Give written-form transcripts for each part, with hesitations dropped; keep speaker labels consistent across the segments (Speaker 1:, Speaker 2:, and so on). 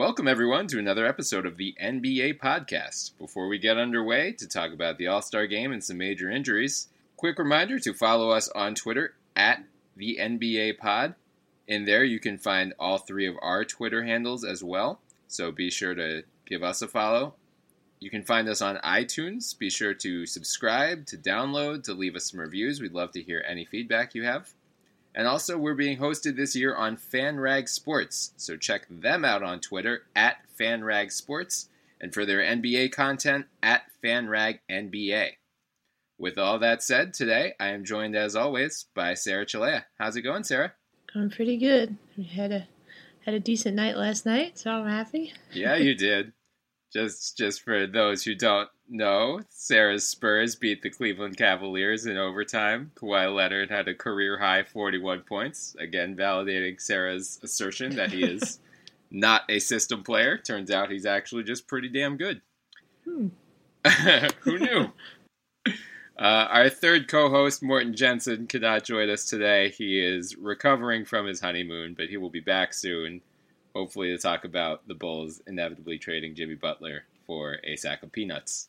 Speaker 1: welcome everyone to another episode of the NBA Podcast. Before we get underway to talk about the All-Star Game and some major injuries, quick reminder to follow us on Twitter at the NBA Pod. In there you can find all three of our Twitter handles as well, so be sure to give us a follow. You can find us on iTunes. Be sure to subscribe, to download, to leave us some reviews. We'd love to hear any feedback you have. And also, we're being hosted this year on FanRag Sports, so check them out on Twitter at FanRag Sports, and for their NBA content at FanRag NBA. With all that said, today I am joined as always by Sarah Chalea. How's it going, Sarah?
Speaker 2: Going pretty good. We had a decent night last night, so I'm happy.
Speaker 1: Yeah, you did. Just for those who don't know, Sarah's Spurs beat the Cleveland Cavaliers in overtime. Kawhi Leonard had a career-high 41 points, again validating Sarah's assertion that he is not a system player. Turns out he's actually just pretty damn good. Who knew? Our third co-host, Morten Jensen, could not join us today. He is recovering from his honeymoon, but he will be back soon. Hopefully to talk about the Bulls inevitably trading Jimmy Butler for a sack of peanuts.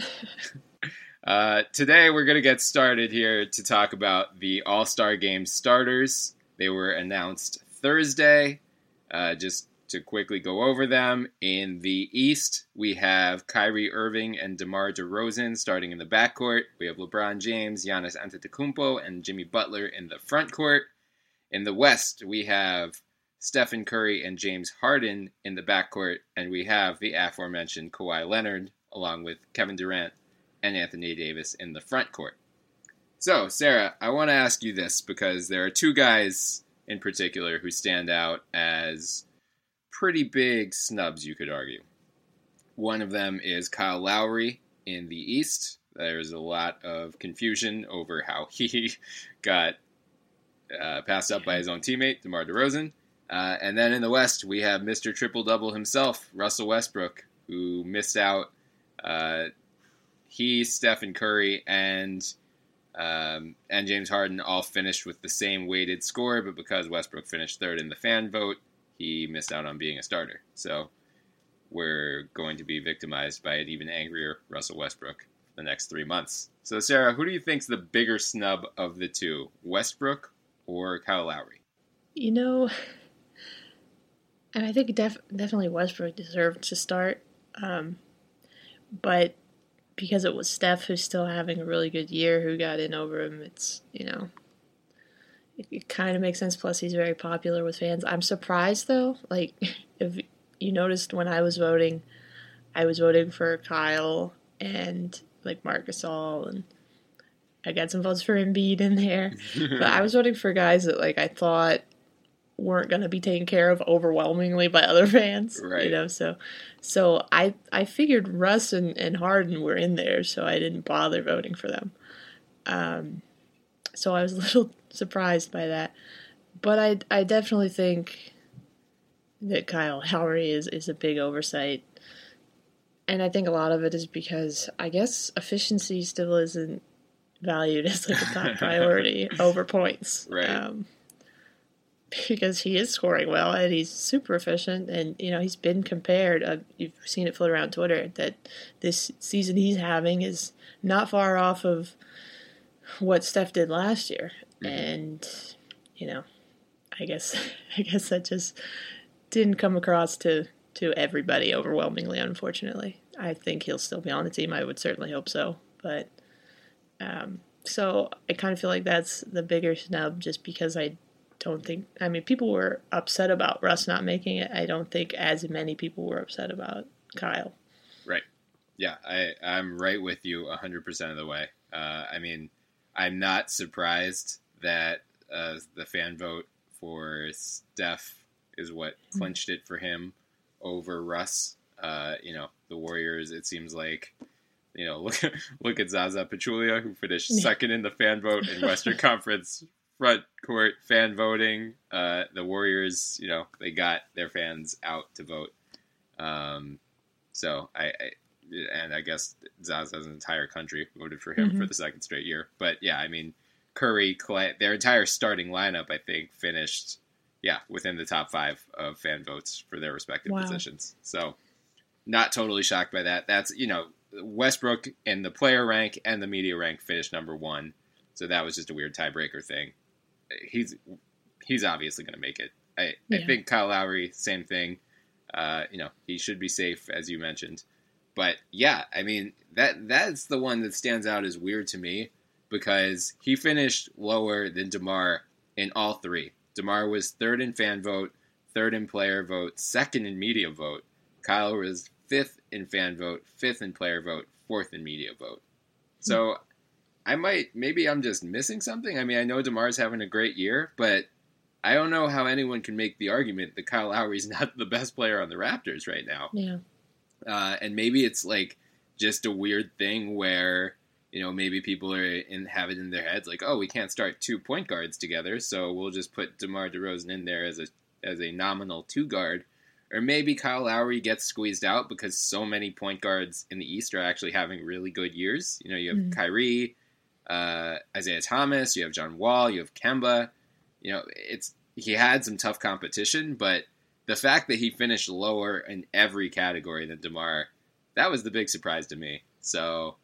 Speaker 1: Today we're going to get started here to talk about the All-Star Game starters. They were announced Thursday. Just to quickly go over them, in the East we have Kyrie Irving and DeMar DeRozan starting in the backcourt. We have LeBron James, Giannis Antetokounmpo, and Jimmy Butler in the front court. In the West we have Stephen Curry and James Harden in the backcourt, and we have the aforementioned Kawhi Leonard along with Kevin Durant and Anthony Davis in the front court. So, Sarah, I want to ask you this because there are two guys in particular who stand out as pretty big snubs, you could argue. One of them is Kyle Lowry in the East. There's a lot of confusion over how he got passed up by his own teammate, DeMar DeRozan. And then in the West, we have Mr. Triple-Double himself, Russell Westbrook, who missed out. He, Stephen Curry, and James Harden all finished with the same weighted score, but because Westbrook finished third in the fan vote, he missed out on being a starter. So we're going to be victimized by an even angrier Russell Westbrook for the next 3 months. So, Sarah, who do you think's the bigger snub of the two, Westbrook or Kyle Lowry?
Speaker 2: You know, and I think definitely Westbrook deserved to start. But because it was Steph who's still having a really good year who got in over him, it's, it kind of makes sense. Plus, he's very popular with fans. I'm surprised, though. Like, if you noticed when I was voting for Kyle and, Marc Gasol, and I got some votes for Embiid in there. But I was voting for guys that, I thought weren't going to be taken care of overwhelmingly by other fans.
Speaker 1: Right.
Speaker 2: So I figured Russ and Harden were in there, so I didn't bother voting for them. So I was a little surprised by that. But I definitely think that Kyle Lowry is a big oversight. And I think a lot of it is because I guess efficiency still isn't valued as a top priority over points.
Speaker 1: Right.
Speaker 2: Because he is scoring well and he's super efficient, and he's been compared. You've seen it float around Twitter that this season he's having is not far off of what Steph did last year, and I guess that just didn't come across to everybody overwhelmingly. Unfortunately, I think he'll still be on the team. I would certainly hope so, but so I kind of feel like that's the bigger snub, just because I don't think, people were upset about Russ not making it. I don't think as many people were upset about Kyle.
Speaker 1: Right. Yeah, I'm right with you 100% of the way. I'm not surprised that the fan vote for Steph is what clinched it for him over Russ. The Warriors, it seems like, look at Zaza Pachulia, who finished second in the fan vote in Western Conference front court fan voting. The Warriors, they got their fans out to vote. So I guess Zaza's entire country voted for him for the second straight year. But yeah, Curry, Clay, their entire starting lineup, I think, finished within the top 5 of fan votes for their respective
Speaker 2: Wow.
Speaker 1: positions. So not totally shocked by that. That's, Westbrook in the player rank and the media rank finished number 1. So that was just a weird tiebreaker thing. He's obviously going to make it. I think Kyle Lowry, same thing. He should be safe, as you mentioned. But yeah, I mean, that's the one that stands out as weird to me because he finished lower than DeMar in all 3. DeMar was 3rd in fan vote, 3rd in player vote, 2nd in media vote. Kyle was 5th in fan vote, 5th in player vote, 4th in media vote. So maybe I'm just missing something. I mean, I know DeMar's having a great year, but I don't know how anyone can make the argument that Kyle Lowry's not the best player on the Raptors right now.
Speaker 2: Yeah.
Speaker 1: And maybe it's like just a weird thing where, maybe people have it in their heads like, oh, we can't start 2 point guards together, so we'll just put DeMar DeRozan in there as a nominal 2 guard. Or maybe Kyle Lowry gets squeezed out because so many point guards in the East are actually having really good years. You have Kyrie, Isaiah Thomas, you have John Wall, you have Kemba. He had some tough competition, but the fact that he finished lower in every category than DeMar, that was the big surprise to me. So,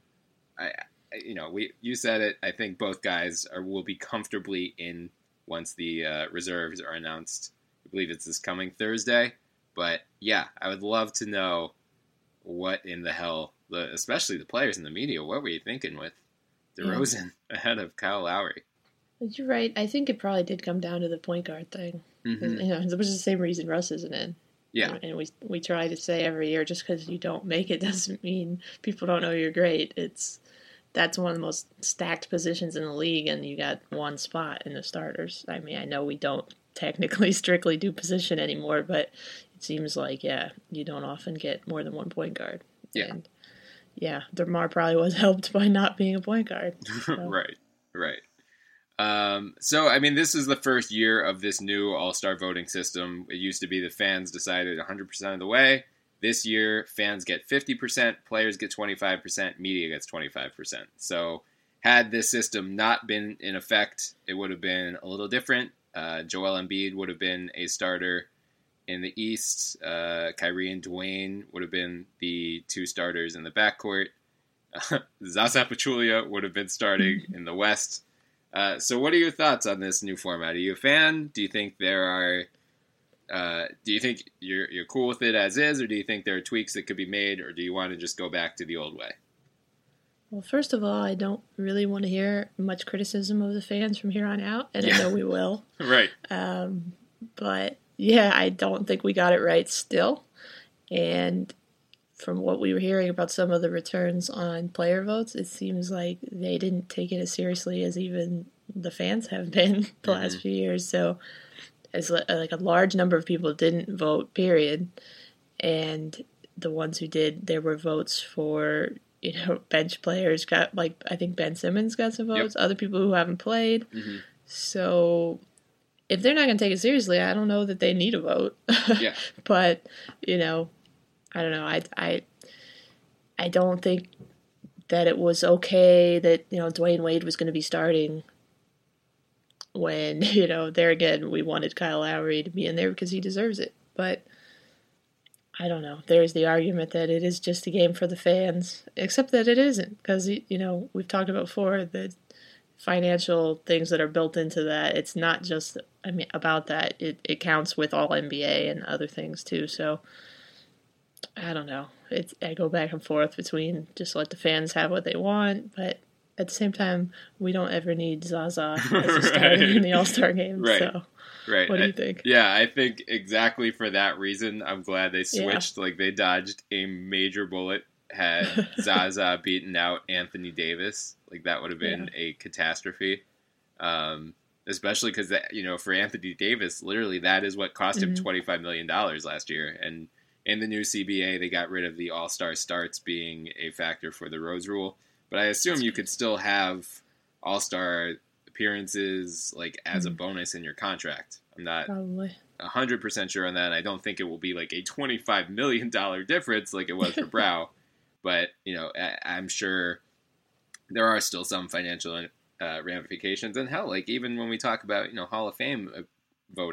Speaker 1: you said it. I think both guys will be comfortably in once the reserves are announced. I believe it's this coming Thursday. But yeah, I would love to know what in the hell, especially the players in the media, what were you thinking with DeRozan ahead of Kyle Lowry?
Speaker 2: You're right. I think it probably did come down to the point guard thing.
Speaker 1: Mm-hmm.
Speaker 2: Which is the same reason Russ isn't in.
Speaker 1: Yeah.
Speaker 2: And we try to say every year, just because you don't make it doesn't mean people don't know you're great. That's one of the most stacked positions in the league, and you got one spot in the starters. I mean, I know we don't technically strictly do position anymore, but it seems like, you don't often get more than one point guard.
Speaker 1: Yeah.
Speaker 2: And DeMar probably was helped by not being a point guard. So.
Speaker 1: Right. So, I mean, this is the first year of this new All-Star voting system. It used to be the fans decided 100% of the way. This year, fans get 50%, players get 25%, media gets 25%. So, had this system not been in effect, it would have been a little different. Joel Embiid would have been a starter in the East. Kyrie and Dwayne would have been the 2 starters in the backcourt. Zaza Pachulia would have been starting in the West. So what are your thoughts on this new format? Are you a fan? Do you think do you think you're cool with it as is, or do you think there are tweaks that could be made, or do you want to just go back to the old way?
Speaker 2: Well, first of all, I don't really want to hear much criticism of the fans from here on out, and I know we will.
Speaker 1: Right.
Speaker 2: But I don't think we got it right still. And from what we were hearing about some of the returns on player votes, it seems like they didn't take it as seriously as even the fans have been the last few years. So it's like a large number of people didn't vote, period. And the ones who did, there were votes for, bench players got, I think Ben Simmons got some votes, other people who haven't played. Mm-hmm. So if they're not going to take it seriously, I don't know that they need a vote.
Speaker 1: Yeah.
Speaker 2: But, I don't know. I don't think that it was okay that, Dwayne Wade was going to be starting when, there again, we wanted Kyle Lowry to be in there because he deserves it. But I don't know. There's the argument that it is just a game for the fans, except that it isn't because, we've talked about before the financial things that are built into that. It's not just, about that. It counts with all NBA and other things too. So I don't know. I go back and forth between just let the fans have what they want, but at the same time, we don't ever need Zaza as a starter in the All-Star game.
Speaker 1: Right.
Speaker 2: So, what do you think?
Speaker 1: Yeah, I think exactly for that reason, I'm glad they switched. Yeah. Like, they dodged a major bullet had Zaza beaten out Anthony Davis. Like, that would have been a catastrophe. Especially because, for Anthony Davis, literally that is what cost him $25 million last year. And in the new CBA, they got rid of the all-star starts being a factor for the Rose Rule. But I assume you could still have all-star appearances as a bonus in your contract. I'm not
Speaker 2: probably
Speaker 1: 100% sure on that. I don't think it will be like a $25 million difference like it was for Brow. But, I'm sure there are still some financial ramifications. And hell, even when we talk about, Hall of Fame voting,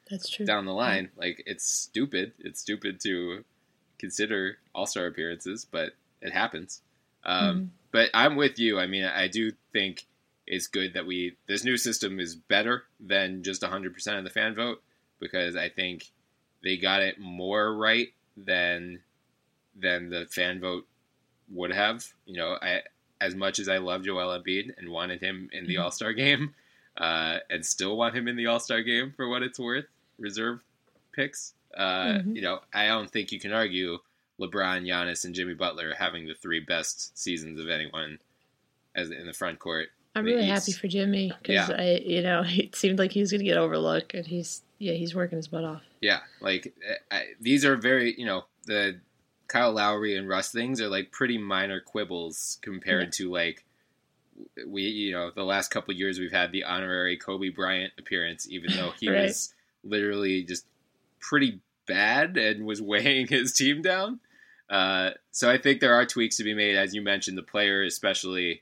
Speaker 2: That's true.
Speaker 1: down the line. Like, it's stupid. It's stupid to consider All-Star appearances, but it happens. But I'm with you. I mean, I do think it's good that this new system is better than just 100% of the fan vote, because I think they got it more right than the fan vote would have. You know, as much as I love Joel Embiid and wanted him in the All-Star game, and still want him in the All-Star game for what it's worth, reserve picks, you know, I don't think you can argue LeBron, Giannis, and Jimmy Butler having the 3 best seasons of anyone as in the front court.
Speaker 2: I'm really happy for Jimmy, because it seemed like he was going to get overlooked, and he's working his butt off. Yeah, like these are very, the Kyle Lowry and Russ things are like pretty minor quibbles compared to like the last couple of years we've had the honorary Kobe Bryant appearance, even though he was literally just pretty bad and was weighing his team down. So I think there are tweaks to be made, as you mentioned, the player especially.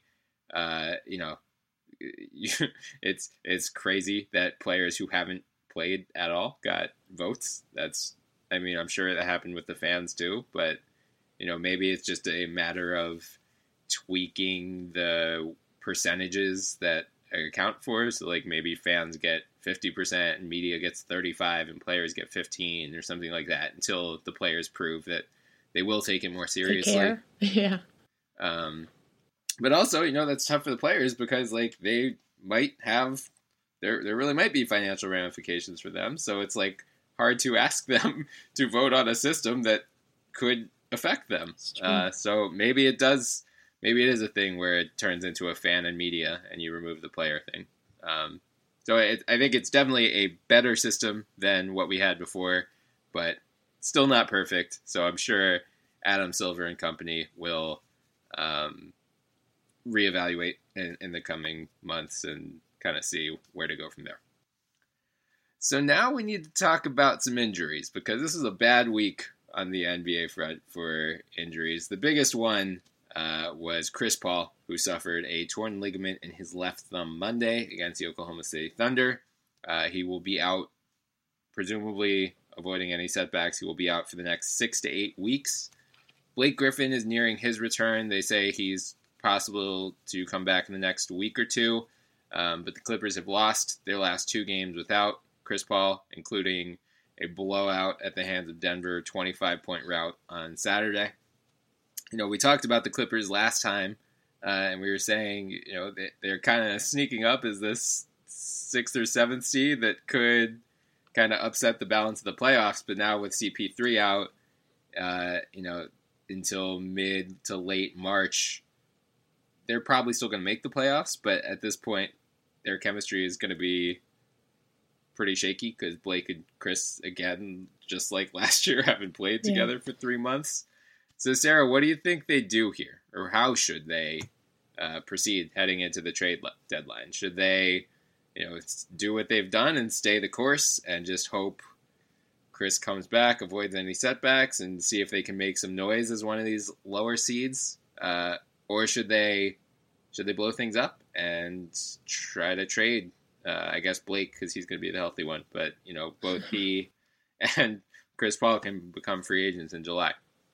Speaker 2: It's crazy that players who haven't played at all got votes. I'm sure that happened with the fans too, but maybe it's just a matter of tweaking the percentages that account for. So like maybe fans get 50% and media gets 35 and players get 15 or something like that, until the players prove that they will take it more seriously. Yeah.
Speaker 1: But also, that's tough for the players, because like they might have, there really might be financial ramifications for them. So it's like hard to ask them to vote on a system that could affect them. So maybe it is a thing where it turns into a fan and media and you remove the player thing. So I think it's definitely a better system than what we had before, but still not perfect. So I'm sure Adam Silver and company will reevaluate in the coming months and kind of see where to go from there. So now we need to talk about some injuries, because this is a bad week on the NBA front for injuries. The biggest one was Chris Paul, who suffered a torn ligament in his left thumb Monday against the Oklahoma City Thunder. He will be out, presumably avoiding any setbacks. He will be out for the next 6 to 8 weeks. Blake Griffin is nearing his return. They say he's possible to come back in the next week or two. But the Clippers have lost their last 2 games without Chris Paul, including a blowout at the hands of Denver, 25-point rout on Saturday. We talked about the Clippers last time, and we were saying, they're kind of sneaking up as this 6th or 7th seed that could kind of upset the balance of the playoffs. But now with CP3 out, until mid to late March, they're probably still going to make the playoffs. But at this point, their chemistry is going to be pretty shaky, because Blake and Chris, again, just like last year, haven't played together for 3 months. So, Sarah, what do you think they do here? Or how should they proceed heading into the trade deadline? Should they, do what they've done and stay the course and just hope Chris comes back, avoids any setbacks, and see if they can make some noise as one of these lower seeds? Or should they blow things up and try to trade, I guess, Blake, because he's going to be the healthy one. But, both he and Chris Paul can become free agents in July.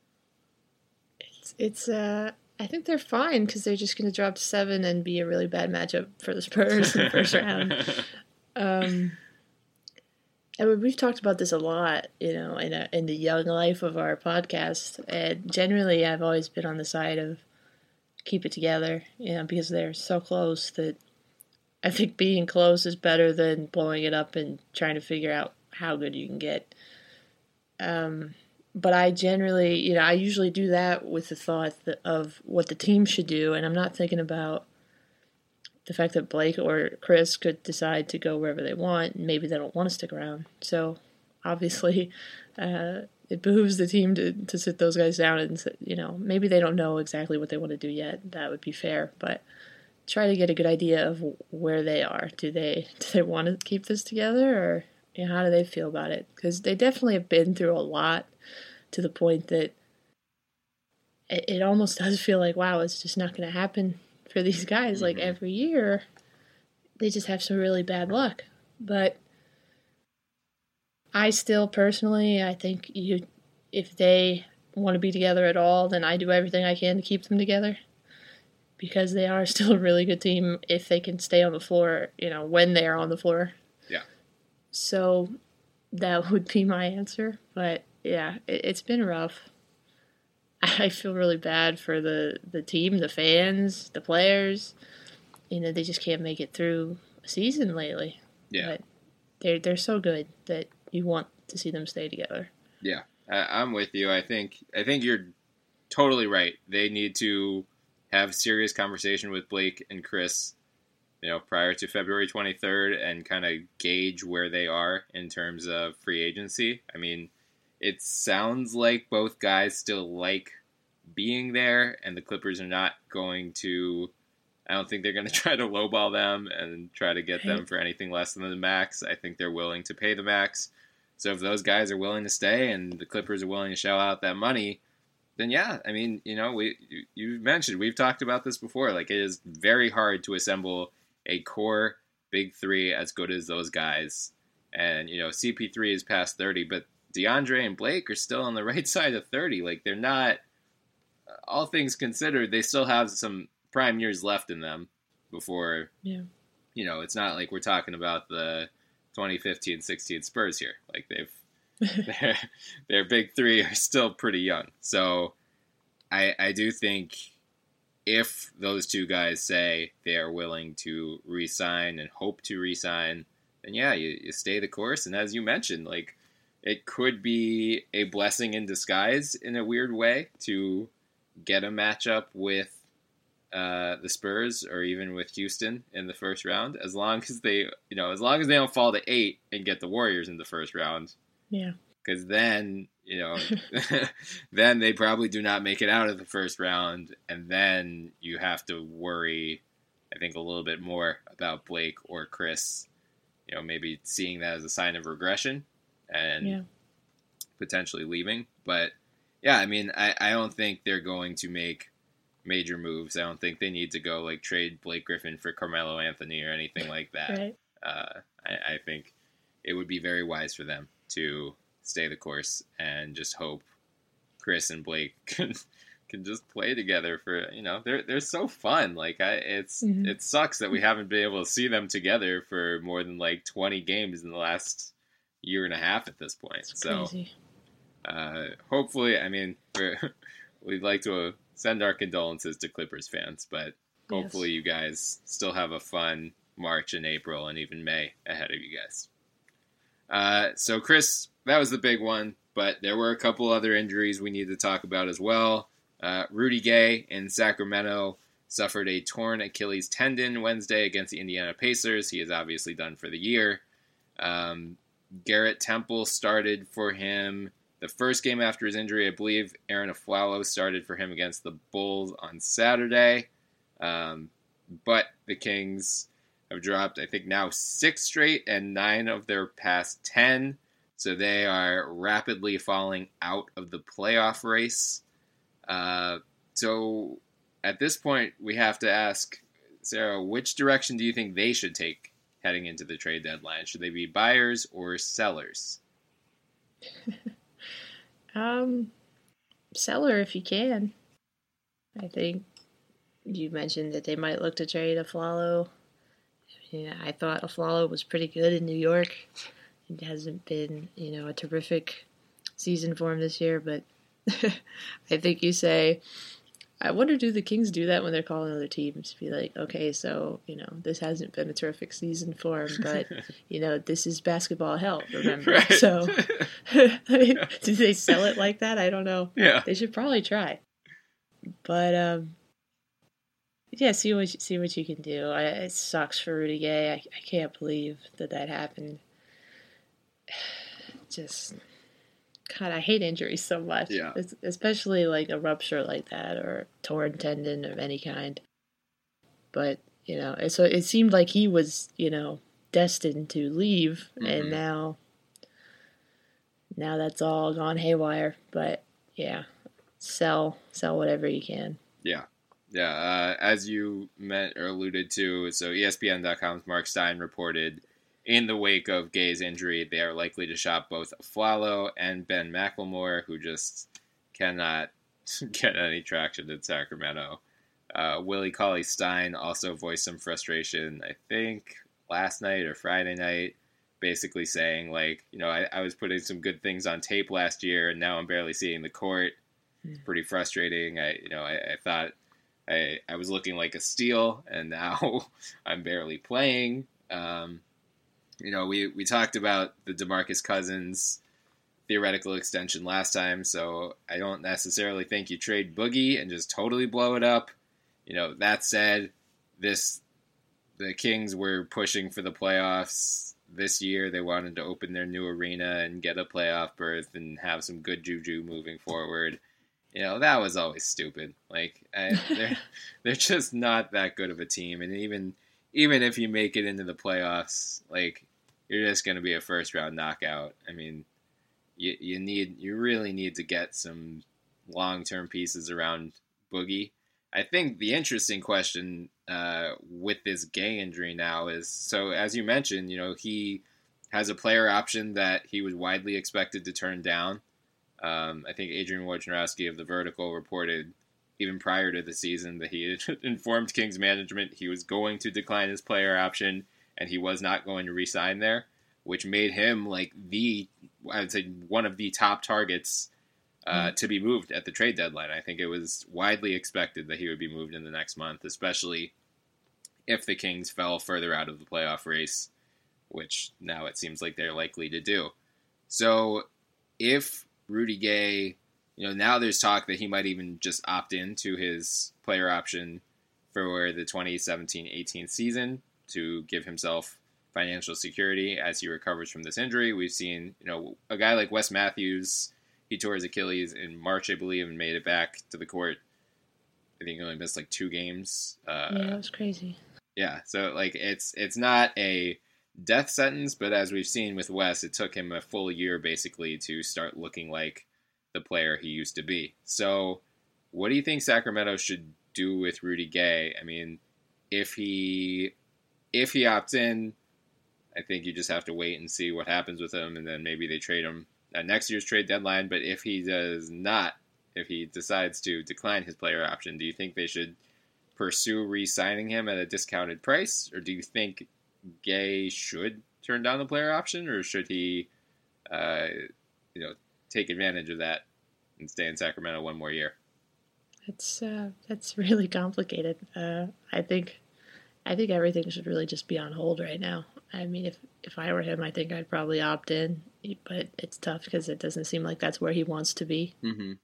Speaker 2: I think they're fine, because they're just going to drop to 7 and be a really bad matchup for the Spurs in the first round. And we've talked about this a lot, in the young life of our podcast. And generally, I've always been on the side of keep it together, because they're so close that I think being close is better than blowing it up and trying to figure out how good you can get. But I generally, I usually do that with the thought of what the team should do, and I'm not thinking about the fact that Blake or Chris could decide to go wherever they want, and maybe they don't want to stick around. So, obviously, it behooves the team to sit those guys down and, maybe they don't know exactly what they want to do yet. That would be fair, but try to get a good idea of where they are. Do they want to keep this together, or how do they feel about it? Because they definitely have been through a lot, to the point that it almost does feel like, wow, it's just not going to happen for these guys. Like every year, they just have some really bad luck. But I still personally, I think if they want to be together at all, then I do everything I can to keep them together because they are still a really good team if they can stay on the floor, when they are on the floor.
Speaker 1: Yeah.
Speaker 2: So that would be my answer. But yeah, it's been rough. I feel really bad for the team, the fans, the players. They just can't make it through a season lately.
Speaker 1: Yeah.
Speaker 2: But they're so good that you want to see them stay together.
Speaker 1: Yeah, I'm with you. I think you're totally right. They need to have serious conversation with Blake and Chris, prior to February 23rd and kind of gauge where they are in terms of free agency. I mean, it sounds like both guys still like being there, and the Clippers are not going to. I don't think they're going to try to lowball them and try to get them for anything less than the max. I think they're willing to pay the max. So if those guys are willing to stay and the Clippers are willing to shell out that money, then yeah, I mean, you mentioned, we've talked about this before. Like, it is very hard to assemble a core big three as good as those guys. And, CP3 is past 30, but DeAndre and Blake are still on the right side of 30. Like, they're not, all things considered, they still have some prime years left in them before, it's not like we're talking about the 2015-16 Spurs here. Like, their big three are still pretty young. So I do think if those two guys say they are willing to re-sign and hope to re-sign, then yeah, you stay the course. And as you mentioned, like, it could be a blessing in disguise in a weird way to get a matchup with the Spurs or even with Houston in the first round, as long as they don't fall to 8 and get the Warriors in the first round.
Speaker 2: Yeah.
Speaker 1: Because then, then they probably do not make it out of the first round, and then you have to worry, I think, a little bit more about Blake or Chris, maybe seeing that as a sign of regression and potentially leaving. But yeah, I mean, I don't think they're going to make major moves. I don't think they need to go like trade Blake Griffin for Carmelo Anthony or anything like that.
Speaker 2: Right.
Speaker 1: I think it would be very wise for them to stay the course and just hope Chris and Blake can just play together for, they're so fun. Like, it sucks that we haven't been able to see them together for more than like 20 games in the last year and a half at this point.
Speaker 2: It's crazy.
Speaker 1: Hopefully, I mean, we'd like to send our condolences to Clippers fans, but hopefully you guys still have a fun March and April and even May ahead of you guys. So Chris, that was the big one, but there were a couple other injuries we need to talk about as well. Rudy Gay in Sacramento suffered a torn Achilles tendon Wednesday against the Indiana Pacers. He is obviously done for the year. Garrett Temple started for him the first game after his injury. I believe Aaron Aflalo started for him against the Bulls on Saturday. But the Kings have dropped, I think, now 6 straight and 9 of their past 10. So they are rapidly falling out of the playoff race. So at this point, we have to ask, Sarah, which direction do you think they should take heading into the trade deadline? Should they be buyers or sellers?
Speaker 2: Seller if you can. I think you mentioned that they might look to trade Aflalo. Yeah, I thought Aflalo was pretty good in New York. It hasn't been, a terrific season for him this year, but I think you say, I wonder, do the Kings do that when they're calling other teams? Be like, okay, so, this hasn't been a terrific season for him, but, this is basketball hell, remember?
Speaker 1: Right.
Speaker 2: So, do they sell it like that? I don't know.
Speaker 1: Yeah.
Speaker 2: They should probably try. But, yeah, see what you can do. It sucks for Rudy Gay. I can't believe that happened. Just, God, I hate injuries so much.
Speaker 1: Yeah.
Speaker 2: Especially like a rupture like that or torn tendon of any kind. But, so it seemed like he was, destined to leave, and now that's all gone haywire. But, yeah, sell whatever you can.
Speaker 1: Yeah. Yeah, as you alluded to, so ESPN.com's Mark Stein reported in the wake of Gay's injury, they are likely to shop both Afflalo and Ben McLemore, who just cannot get any traction in Sacramento. Willie Cauley-Stein also voiced some frustration, I think, last night or Friday night, basically saying, like, I was putting some good things on tape last year, and now I'm barely seeing the court. It's pretty frustrating. I thought I was looking like a steal, and now I'm barely playing. We talked about the DeMarcus Cousins theoretical extension last time, so I don't necessarily think you trade Boogie and just totally blow it up. That said, the Kings were pushing for the playoffs this year. They wanted to open their new arena and get a playoff berth and have some good juju moving forward. That was always stupid. Like, they're just not that good of a team, and even if you make it into the playoffs, like, you're just going to be a first round knockout. I mean, you really need to get some long term pieces around Boogie. I think the interesting question with this Gay injury now is, so as you mentioned, he has a player option that he was widely expected to turn down. I think Adrian Wojnarowski of The Vertical reported even prior to the season that he had informed Kings management he was going to decline his player option and he was not going to re-sign there, which made him like I would say one of the top targets to be moved at the trade deadline. I think it was widely expected that he would be moved in the next month, especially if the Kings fell further out of the playoff race, which now it seems like they're likely to do. So if Rudy Gay, now there's talk that he might even just opt in to his player option for the 2017-18 season to give himself financial security as he recovers from this injury. We've seen, a guy like Wes Matthews, he tore his Achilles in March, I believe, and made it back to the court. I think he only missed like 2 games.
Speaker 2: Yeah, that was crazy.
Speaker 1: Yeah, so like it's not a death sentence, but as we've seen with Wes, it took him a full year basically to start looking like the player he used to be. So what do you think Sacramento should do with Rudy Gay? I mean, if he opts in, I think you just have to wait and see what happens with him, and then maybe they trade him at next year's trade deadline. But if he does not, if he decides to decline his player option, do you think they should pursue re-signing him at a discounted price? Or do you think Gay should turn down the player option, or should he, take advantage of that and stay in Sacramento one more year?
Speaker 2: That's really complicated. I think everything should really just be on hold right now. I mean, if I were him, I think I'd probably opt in, but it's tough because it doesn't seem like that's where he wants to be.
Speaker 1: Mm-hmm.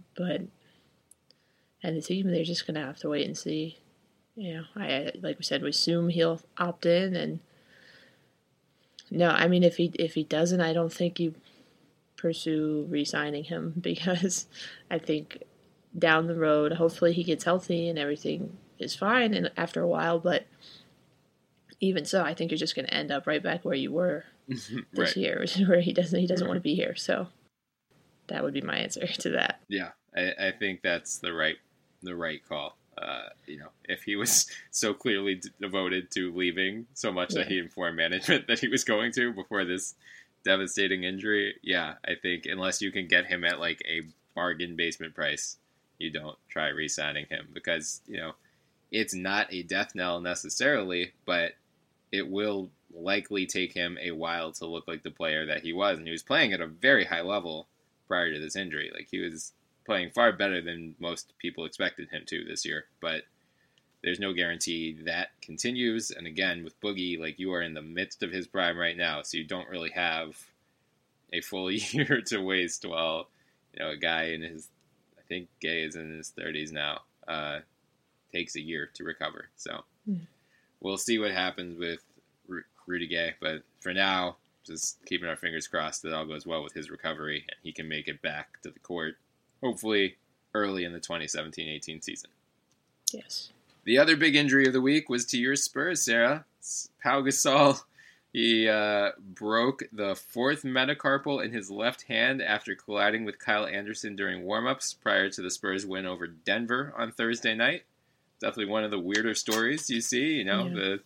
Speaker 2: And the team, they're just gonna have to wait and see. I like we said, we assume he'll opt in, and no, I mean if he doesn't, I don't think you pursue re-signing him because I think down the road, hopefully he gets healthy and everything is fine, and after a while, but even so, I think you're just going to end up right back where you were this year, where he doesn't want to be here. So that would be my answer to that.
Speaker 1: Yeah, I think that's the right call. If he was so clearly devoted to leaving so much that he informed management that he was going to before this devastating injury, yeah, I think unless you can get him at like a bargain basement price, you don't try re-signing him because, it's not a death knell necessarily, but it will likely take him a while to look like the player that he was. And he was playing at a very high level prior to this injury. Like, he was playing far better than most people expected him to this year. But there's no guarantee that continues. And again, with Boogie, like, you are in the midst of his prime right now, so you don't really have a full year to waste while, a guy in his, I think Gay is in his 30s now, takes a year to recover. So we'll see what happens with Rudy Gay. But for now, just keeping our fingers crossed that all goes well with his recovery and he can make it back to the court, hopefully early in the 2017-18 season.
Speaker 2: Yes.
Speaker 1: The other big injury of the week was to your Spurs, Sarah. Pau Gasol, he broke the 4th metacarpal in his left hand after colliding with Kyle Anderson during warm-ups prior to the Spurs win over Denver on Thursday night. Definitely one of the weirder stories you see, the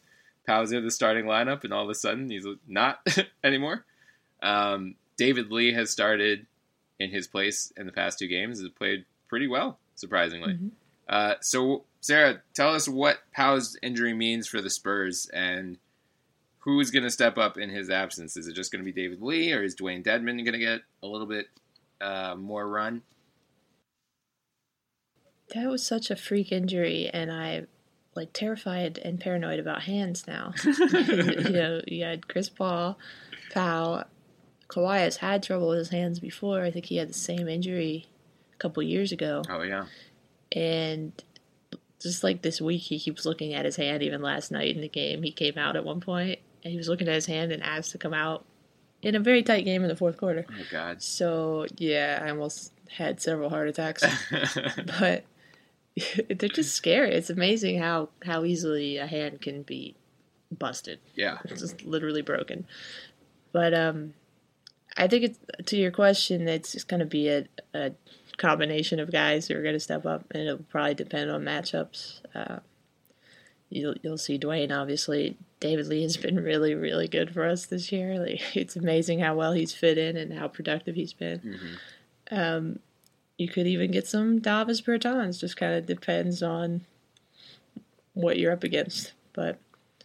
Speaker 1: Powell's in the starting lineup, and all of a sudden he's not anymore. David Lee has started in his place in the past 2 games. Has played pretty well, surprisingly. So, Sarah, tell us what Powell's injury means for the Spurs, and who's going to step up in his absence. Is it just going to be David Lee, or is Dwayne Dedmon going to get a little bit more run?
Speaker 2: That was such a freak injury, and I'm terrified and paranoid about hands now. You had Chris Paul, Powell. Kawhi has had trouble with his hands before. I think he had the same injury a couple years ago.
Speaker 1: Oh, yeah.
Speaker 2: And just this week, he keeps looking at his hand. Even last night in the game, he came out at one point, and he was looking at his hand and asked to come out in a very tight game in the fourth quarter.
Speaker 1: Oh, God.
Speaker 2: So, yeah, I almost had several heart attacks. But they're just scary. It's amazing how easily a hand can be busted.
Speaker 1: Yeah.
Speaker 2: It's just literally broken. But I think it's, to your question, it's just going to be a combination of guys who are going to step up, and it'll probably depend on matchups. You'll see Dwayne, obviously. David Lee has been really, really good for us this year. It's amazing how well he's fit in and how productive he's been. You could even get some Davis Bertans. Just kind of depends on what you're up against. But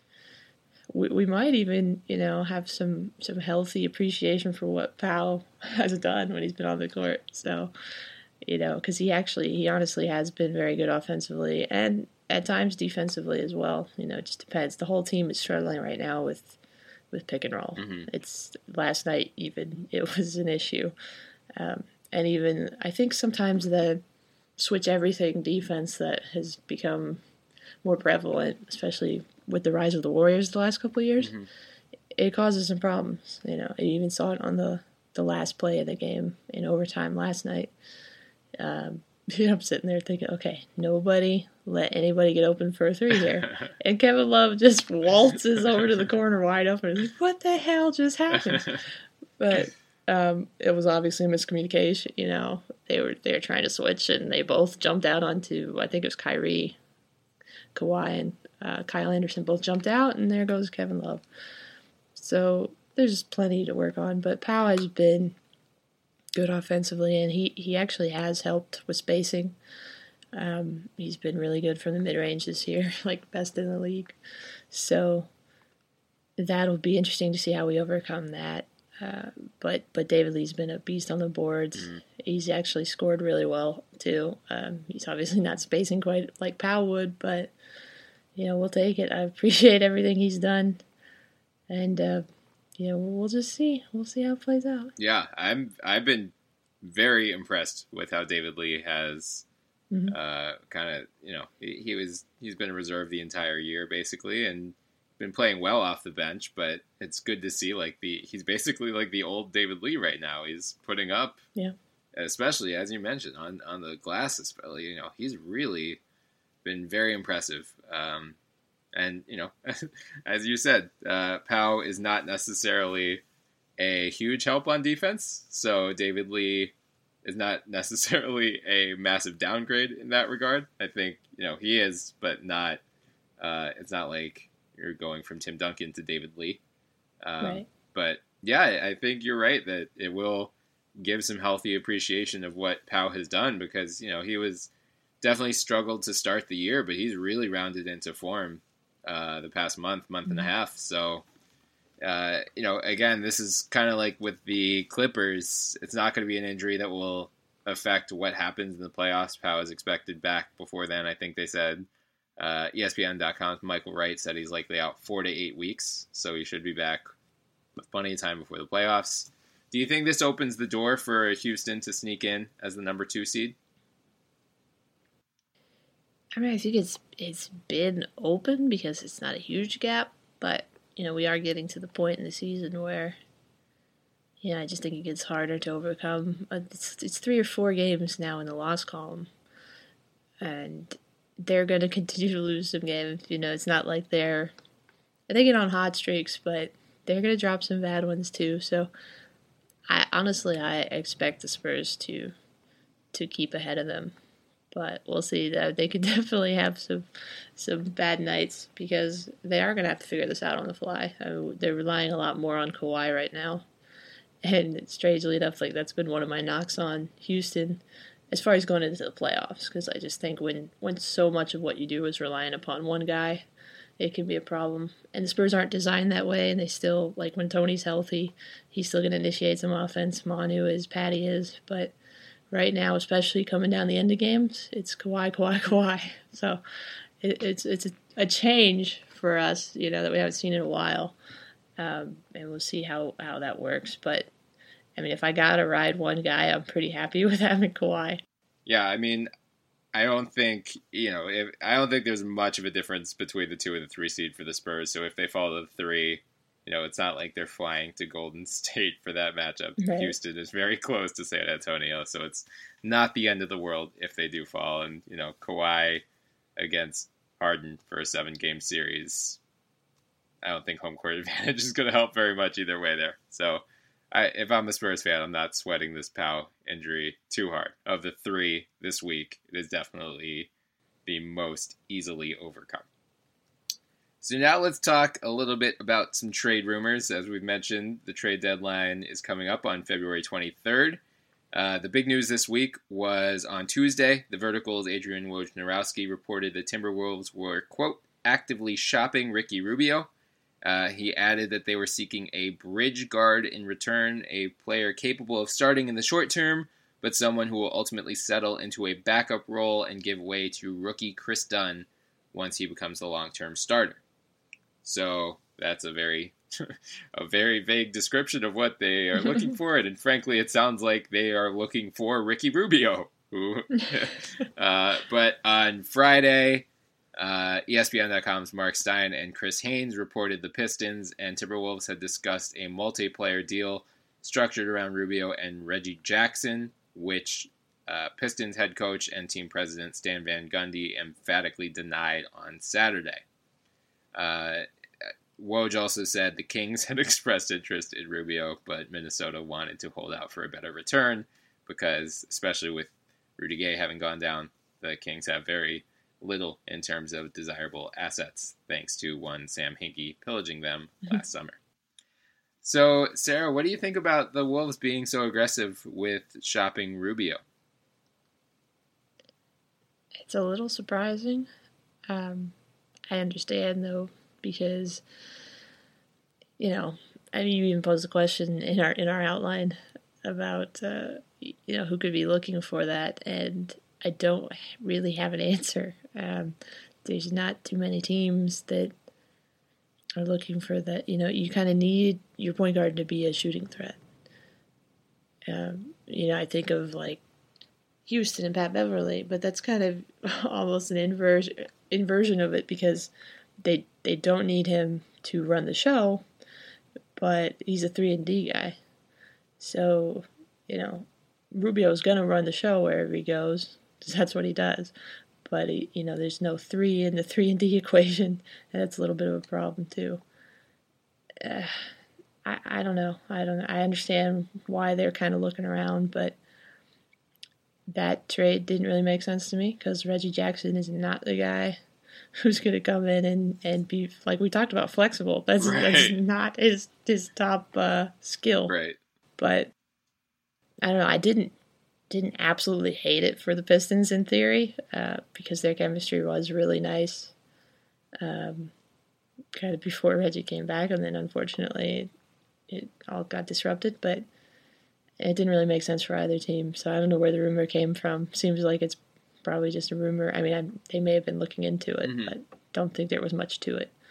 Speaker 2: we might even, have some healthy appreciation for what Powell has done when he's been on the court. So, because he honestly has been very good offensively and at times defensively as well. It just depends. The whole team is struggling right now with pick and roll. It's last night even it was an issue. And even, I think sometimes the switch everything defense that has become more prevalent, especially with the rise of the Warriors the last couple of years, it causes some problems. I even saw it on the last play of the game in overtime last night. I'm sitting there thinking, okay, nobody let anybody get open for a 3 here. And Kevin Love just waltzes over to the corner wide open. He's like, what the hell just happened? But it was obviously a miscommunication. They were trying to switch, and they both jumped out onto, I think it was Kawhi, and Kyle Anderson both jumped out, and there goes Kevin Love. So there's plenty to work on, but Powell has been good offensively, and he actually has helped with spacing. He's been really good from the mid-range this year, best in the league. So that'll be interesting to see how we overcome that. But David Lee's been a beast on the boards. He's actually scored really well, too. He's obviously not spacing quite like Powell would, but, we'll take it. I appreciate everything he's done. And, we'll just see. We'll see how it plays out.
Speaker 1: Yeah, I've been very impressed with how David Lee has kind of, he's been a reserve the entire year, basically, and been playing well off the bench, but it's good to see he's basically like the old David Lee right now. He's putting up, especially as you mentioned on the glass, especially. He's really been very impressive. And as you said, Powell is not necessarily a huge help on defense, so David Lee is not necessarily a massive downgrade in that regard. I think he is, but not. It's not like you're going from Tim Duncan to David Lee.
Speaker 2: Right.
Speaker 1: But yeah, I think you're right that it will give some healthy appreciation of what Powell has done, because, he was definitely struggled to start the year, but he's really rounded into form the past month and a half. So, again, this is kind of like with the Clippers. It's not going to be an injury that will affect what happens in the playoffs. Powell is expected back before then. I think they said ESPN.com's Michael Wright said he's likely out 4 to 8 weeks, so he should be back with plenty of time before the playoffs. Do you think this opens the door for Houston to sneak in as the number 2 seed?
Speaker 2: I think it's been open because it's not a huge gap, but we are getting to the point in the season where I just think it gets harder to overcome. It's 3 or 4 games now in the loss column, and they're going to continue to lose some games. It's not like they get on hot streaks, but they're going to drop some bad ones too. So I expect the Spurs to keep ahead of them. But we'll see. That they could definitely have some bad nights because they are going to have to figure this out on the fly. I mean, they're relying a lot more on Kawhi right now, and strangely enough, like that's been one of my knocks on Houston as far as going into the playoffs, because I just think when so much of what you do is relying upon one guy, it can be a problem. And the Spurs aren't designed that way, and they still, like when Tony's healthy, he's still going to initiate some offense. Manu is, Patty is, but right now, especially coming down the end of games, it's Kawhi, Kawhi, Kawhi. So it's a change for us, that we haven't seen in a while, and we'll see how that works. But I mean, if I gotta ride one guy, I'm pretty happy with having Kawhi.
Speaker 1: Yeah, I mean, I don't think there's much of a difference between the 2 and the 3 seed for the Spurs. So if they fall to the 3, it's not like they're flying to Golden State for that matchup. Right. Houston is very close to San Antonio, so it's not the end of the world if they do fall. And Kawhi against Harden for a 7-game series, I don't think home court advantage is going to help very much either way there. So if I'm a Spurs fan, I'm not sweating this Pau injury too hard. Of the 3 this week, it is definitely the most easily overcome. So now let's talk a little bit about some trade rumors. As we've mentioned, the trade deadline is coming up on February 23rd. The big news this week was on Tuesday. The Vertical's Adrian Wojnarowski reported the Timberwolves were, quote, actively shopping Ricky Rubio. He added that they were seeking a bridge guard in return, a player capable of starting in the short term, but someone who will ultimately settle into a backup role and give way to rookie Chris Dunn once he becomes the long-term starter. So that's a very vague description of what they are looking for, and frankly, it sounds like they are looking for Ricky Rubio. But on Friday, ESPN.com's Mark Stein and Chris Haynes reported the Pistons and Timberwolves had discussed a multiplayer deal structured around Rubio and Reggie Jackson, which Pistons head coach and team president Stan Van Gundy emphatically denied on Saturday. Woj also said the Kings had expressed interest in Rubio, but Minnesota wanted to hold out for a better return because, especially with Rudy Gay having gone down, the Kings have very little in terms of desirable assets, thanks to one Sam Hinkie pillaging them last summer. So, Sarah, what do you think about the Wolves being so aggressive with shopping Rubio?
Speaker 2: It's a little surprising. I understand, though, because, you even posed a question in our outline about, who could be looking for that, and I don't really have an answer. There's not too many teams that are looking for that. You kind of need your point guard to be a shooting threat. I think of like Houston and Pat Beverly, but that's kind of almost an inversion of it because they don't need him to run the show, but he's a 3-and-D guy. So, Rubio's going to run the show wherever he goes because that's what he does. But, there's no 3 in the 3-and-D equation, and that's a little bit of a problem too. I don't know. I understand why they're kind of looking around, but that trade didn't really make sense to me because Reggie Jackson is not the guy who's going to come in and be, like we talked about, flexible. That's not his top skill.
Speaker 1: Right.
Speaker 2: But I don't know. I didn't absolutely hate it for the Pistons in theory because their chemistry was really nice kind of before Reggie came back, and then unfortunately it all got disrupted. But it didn't really make sense for either team, so I don't know where the rumor came from. Seems like it's probably just a rumor. I mean, they may have been looking into it, but don't think there was much to it.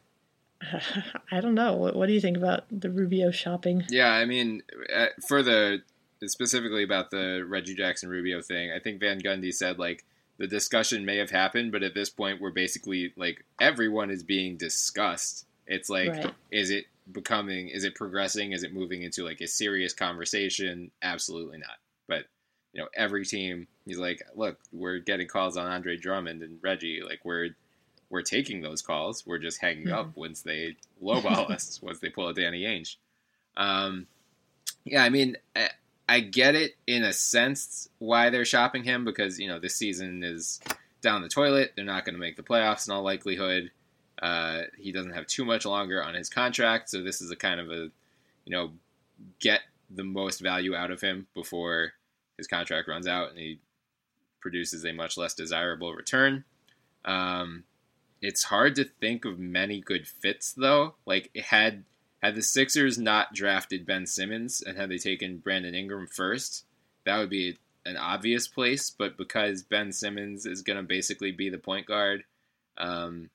Speaker 2: I don't know. What do you think about the Rubio shopping?
Speaker 1: Yeah, I mean, specifically about the Reggie Jackson Rubio thing, I think Van Gundy said, like, the discussion may have happened, but at this point we're basically, like, everyone is being discussed. It's like, right. Is it progressing? Is it moving into, like, a serious conversation? Absolutely not. But, every team, he's like, look, we're getting calls on Andre Drummond and Reggie. Like, we're taking those calls. We're just hanging up once they lowball us, once they pull a Danny Ainge. Yeah, I mean, I get it in a sense why they're shopping him, because, this season is down the toilet. They're not going to make the playoffs in all likelihood. He doesn't have too much longer on his contract, so this is a kind of a, get the most value out of him before his contract runs out and he produces a much less desirable return. It's hard to think of many good fits, though. Like, had the Sixers not drafted Ben Simmons and had they taken Brandon Ingram first, that would be an obvious place. But because Ben Simmons is going to basically be the point guard, and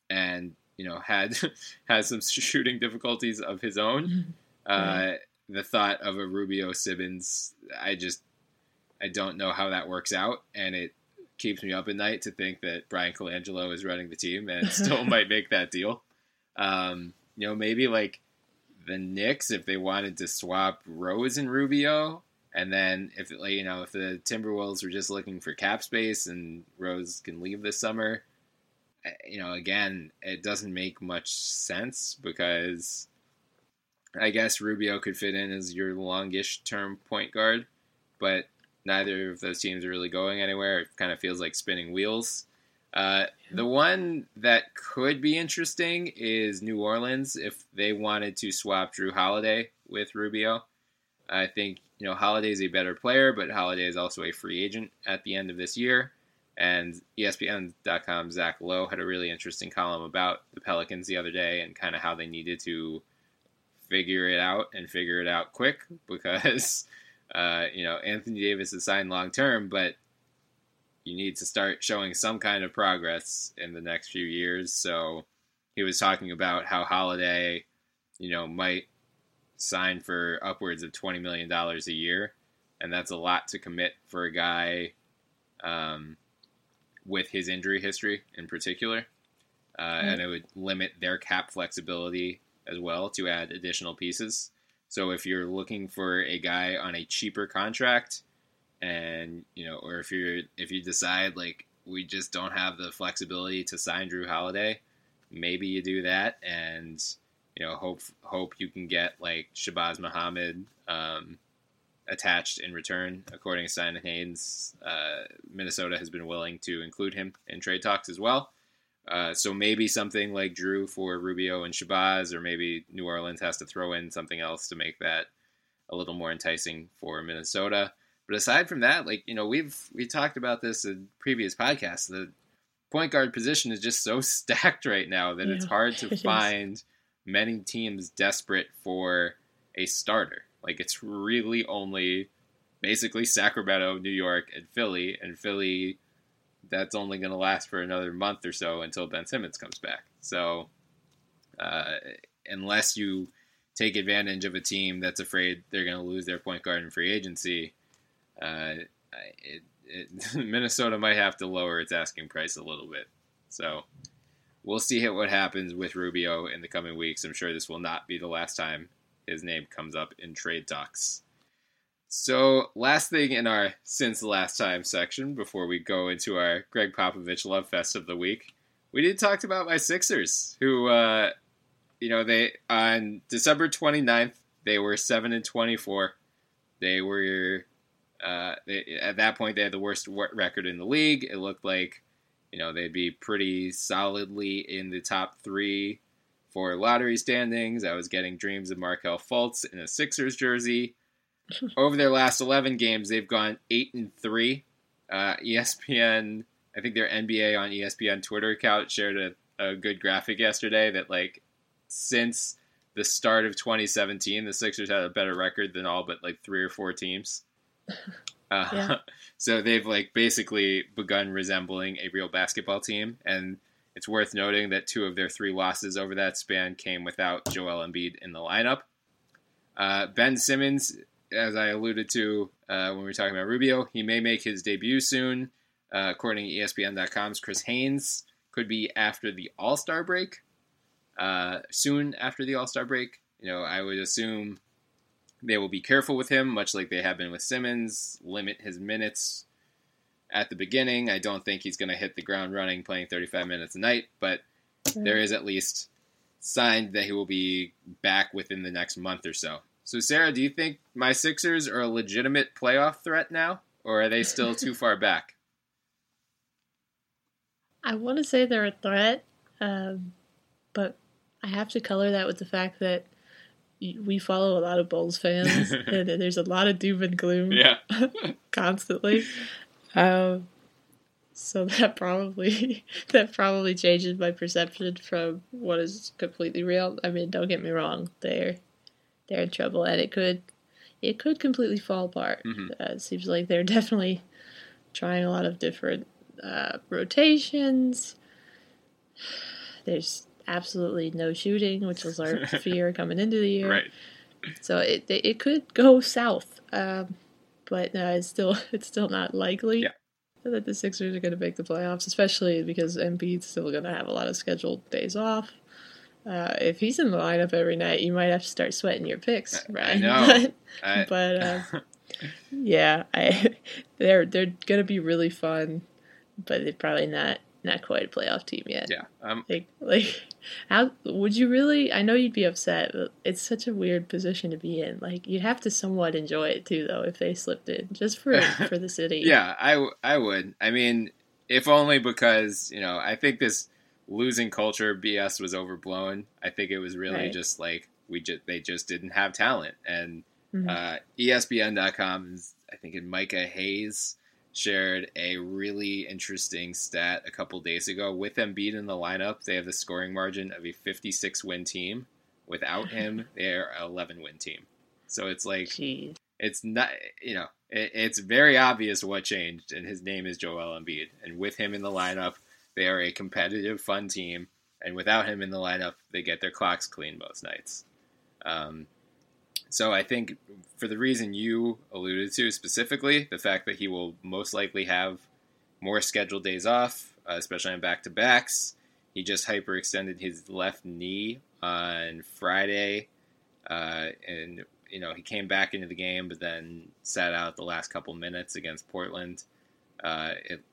Speaker 1: has some shooting difficulties of his own, the thought of a Rubio Simmons, I don't know how that works out, and it keeps me up at night to think that Brian Colangelo is running the team and still might make that deal. Maybe like the Knicks, if they wanted to swap Rose and Rubio, and then if the Timberwolves were just looking for cap space and Rose can leave this summer, again, it doesn't make much sense because I guess Rubio could fit in as your longish term point guard, but neither of those teams are really going anywhere. It kind of feels like spinning wheels. The one that could be interesting is New Orleans if they wanted to swap Drew Holiday with Rubio. I think, Holiday is a better player, but Holiday is also a free agent at the end of this year. And ESPN.com's Zach Lowe had a really interesting column about the Pelicans the other day and kind of how they needed to figure it out quick because, Anthony Davis is signed long-term, but you need to start showing some kind of progress in the next few years. So he was talking about how Holiday, might sign for upwards of $20 million a year. And that's a lot to commit for a guy with his injury history in particular. And it would limit their cap flexibility as well to add additional pieces. So if you're looking for a guy on a cheaper contract and, or if you decide like we just don't have the flexibility to sign Drew Holiday, maybe you do that and, hope you can get like Shabazz Muhammad attached in return. According to Simon Haynes, Minnesota has been willing to include him in trade talks as well. So maybe something like Drew for Rubio and Shabazz, or maybe New Orleans has to throw in something else to make that a little more enticing for Minnesota. But aside from that, we talked about this in previous podcasts. The point guard position is just so stacked right now that it's hard to find many teams desperate for a starter. Like, it's really only basically Sacramento, New York, and Philly, that's only going to last for another month or so until Ben Simmons comes back. So unless you take advantage of a team that's afraid they're going to lose their point guard in free agency, Minnesota might have to lower its asking price a little bit. So we'll see what happens with Rubio in the coming weeks. I'm sure this will not be the last time his name comes up in trade talks. So last thing in our Since the Last Time section, before we go into our Greg Popovich Love Fest of the week, we did talk about my Sixers, who, they on December 29th, they were 7-24. They were, at that point, they had the worst record in the league. It looked like, they'd be pretty solidly in the top 3 for lottery standings. I was getting dreams of Markelle Fultz in a Sixers jersey. Over their last 11 games, they've gone 8-3. ESPN, I think their NBA on ESPN Twitter account shared a good graphic yesterday that, since the start of 2017, the Sixers had a better record than all but 3 or 4 teams. So they've basically begun resembling a real basketball team, and it's worth noting that 2 of their 3 losses over that span came without Joel Embiid in the lineup. Ben Simmons, as I alluded to when we were talking about Rubio, he may make his debut soon. According to ESPN.com's Chris Haynes, could be after the All-Star break. Soon after the All-Star break. I would assume they will be careful with him, much like they have been with Simmons, limit his minutes at the beginning. I don't think he's going to hit the ground running playing 35 minutes a night, but there is at least signed that he will be back within the next month or so. So, Sarah, do you think my Sixers are a legitimate playoff threat now, or are they still too far back?
Speaker 2: I want to say they're a threat, but I have to color that with the fact that we follow a lot of Bulls fans, and there's a lot of doom and gloom constantly. So that probably changes my perception from what is completely real. I mean, don't get me wrong, they're in trouble, and it could completely fall apart. It seems like they're definitely trying a lot of different rotations. There's absolutely no shooting, which was our fear coming into the year.
Speaker 1: Right.
Speaker 2: So it could go south, but no, it's still not likely that the Sixers are going to make the playoffs, especially because Embiid's still going to have a lot of scheduled days off. If he's in the lineup every night, you might have to start sweating your picks, right?
Speaker 1: I know.
Speaker 2: But yeah, they're going to be really fun, but they're probably not quite a playoff team yet.
Speaker 1: Yeah.
Speaker 2: Like, how would you really? I know you'd be upset, but it's such a weird position to be in. Like, you'd have to somewhat enjoy it too, though, if they slipped in, just for the city.
Speaker 1: Yeah, I would. I mean, if only because, I think this losing culture BS was overblown. I think it was really just like they just didn't have talent. And ESPN.com is, I think, Micah Hayes shared a really interesting stat a couple days ago. With Embiid in the lineup, they have the scoring margin of a 56-win team. Without him, they're an 11-win team. So it's like, it's not, it's very obvious what changed, and his name is Joel Embiid. And with him in the lineup, they are a competitive, fun team. And without him in the lineup, they get their clocks clean most nights. So I think for the reason you alluded to specifically, the fact that he will most likely have more scheduled days off, especially on back-to-backs. He just hyperextended his left knee on Friday, and he came back into the game, but then sat out the last couple minutes against Portland. It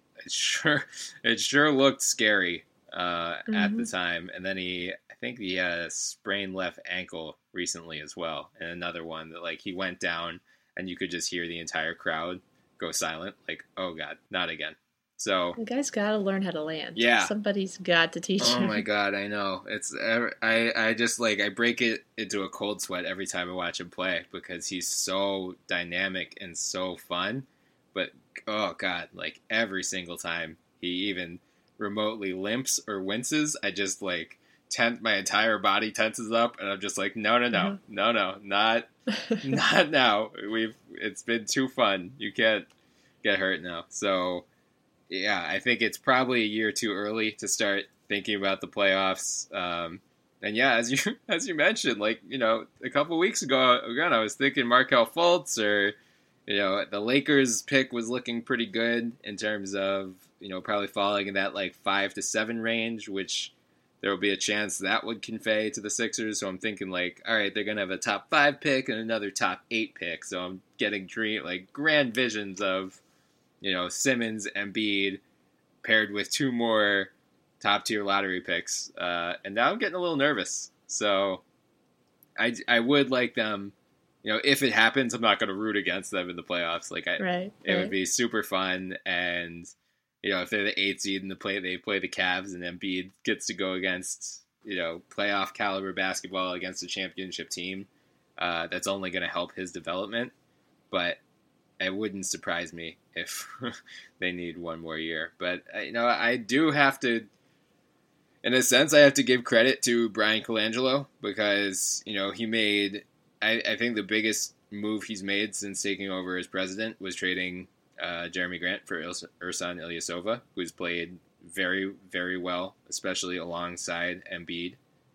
Speaker 1: sure looked scary at the time, and then I think he had a sprained left ankle recently as well, and another one that he went down and you could just hear the entire crowd go silent, like, oh god, not again. So
Speaker 2: the guy's got to learn how to land.
Speaker 1: Yeah,
Speaker 2: somebody's got to teach him.
Speaker 1: Oh my god, I know. It's I just I break it into a cold sweat every time I watch him play because he's so dynamic and so fun. But oh god, every single time he even remotely limps or winces, I just my entire body tenses up, and I'm just no, not now. It's been too fun. You can't get hurt now. So yeah, I think it's probably a year too early to start thinking about the playoffs. And yeah, as you mentioned, a couple weeks ago, again, I was thinking Markelle Fultz, or the Lakers pick was looking pretty good in terms of probably falling in that 5 to 7 range, which there will be a chance that would convey to the Sixers. So I'm thinking all right, they're going to have a top 5 pick and another top 8 pick. So I'm getting grand visions of, Simmons, Embiid paired with 2 more top tier lottery picks. And now I'm getting a little nervous. So I would like them, if it happens, I'm not going to root against them in the playoffs. It would be super fun. And, if they're the 8th seed and they play the Cavs, and Embiid gets to go against, playoff caliber basketball against a championship team, that's only going to help his development. But it wouldn't surprise me if they need one more year. But, I do have to, in a sense, I have to give credit to Brian Colangelo because, he made, I think the biggest move he's made since taking over as president was trading Jeremy Grant for Ersan Ilyasova, who's played very, very well, especially alongside Embiid.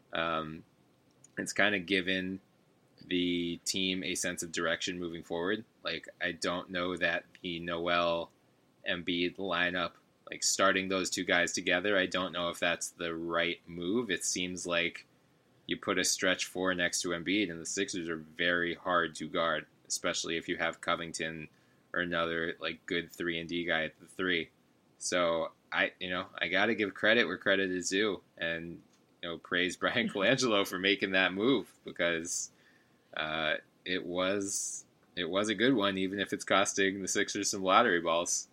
Speaker 1: It's kind of given the team a sense of direction moving forward. I don't know that the Noel Embiid lineup, starting those 2 guys together, I don't know if that's the right move. It seems like you put a stretch 4 next to Embiid, and the Sixers are very hard to guard, especially if you have Covington or another good 3-and-D guy at the 3. So I got to give credit where credit is due, and praise Brian Colangelo for making that move because it was a good one, even if it's costing the Sixers some lottery balls.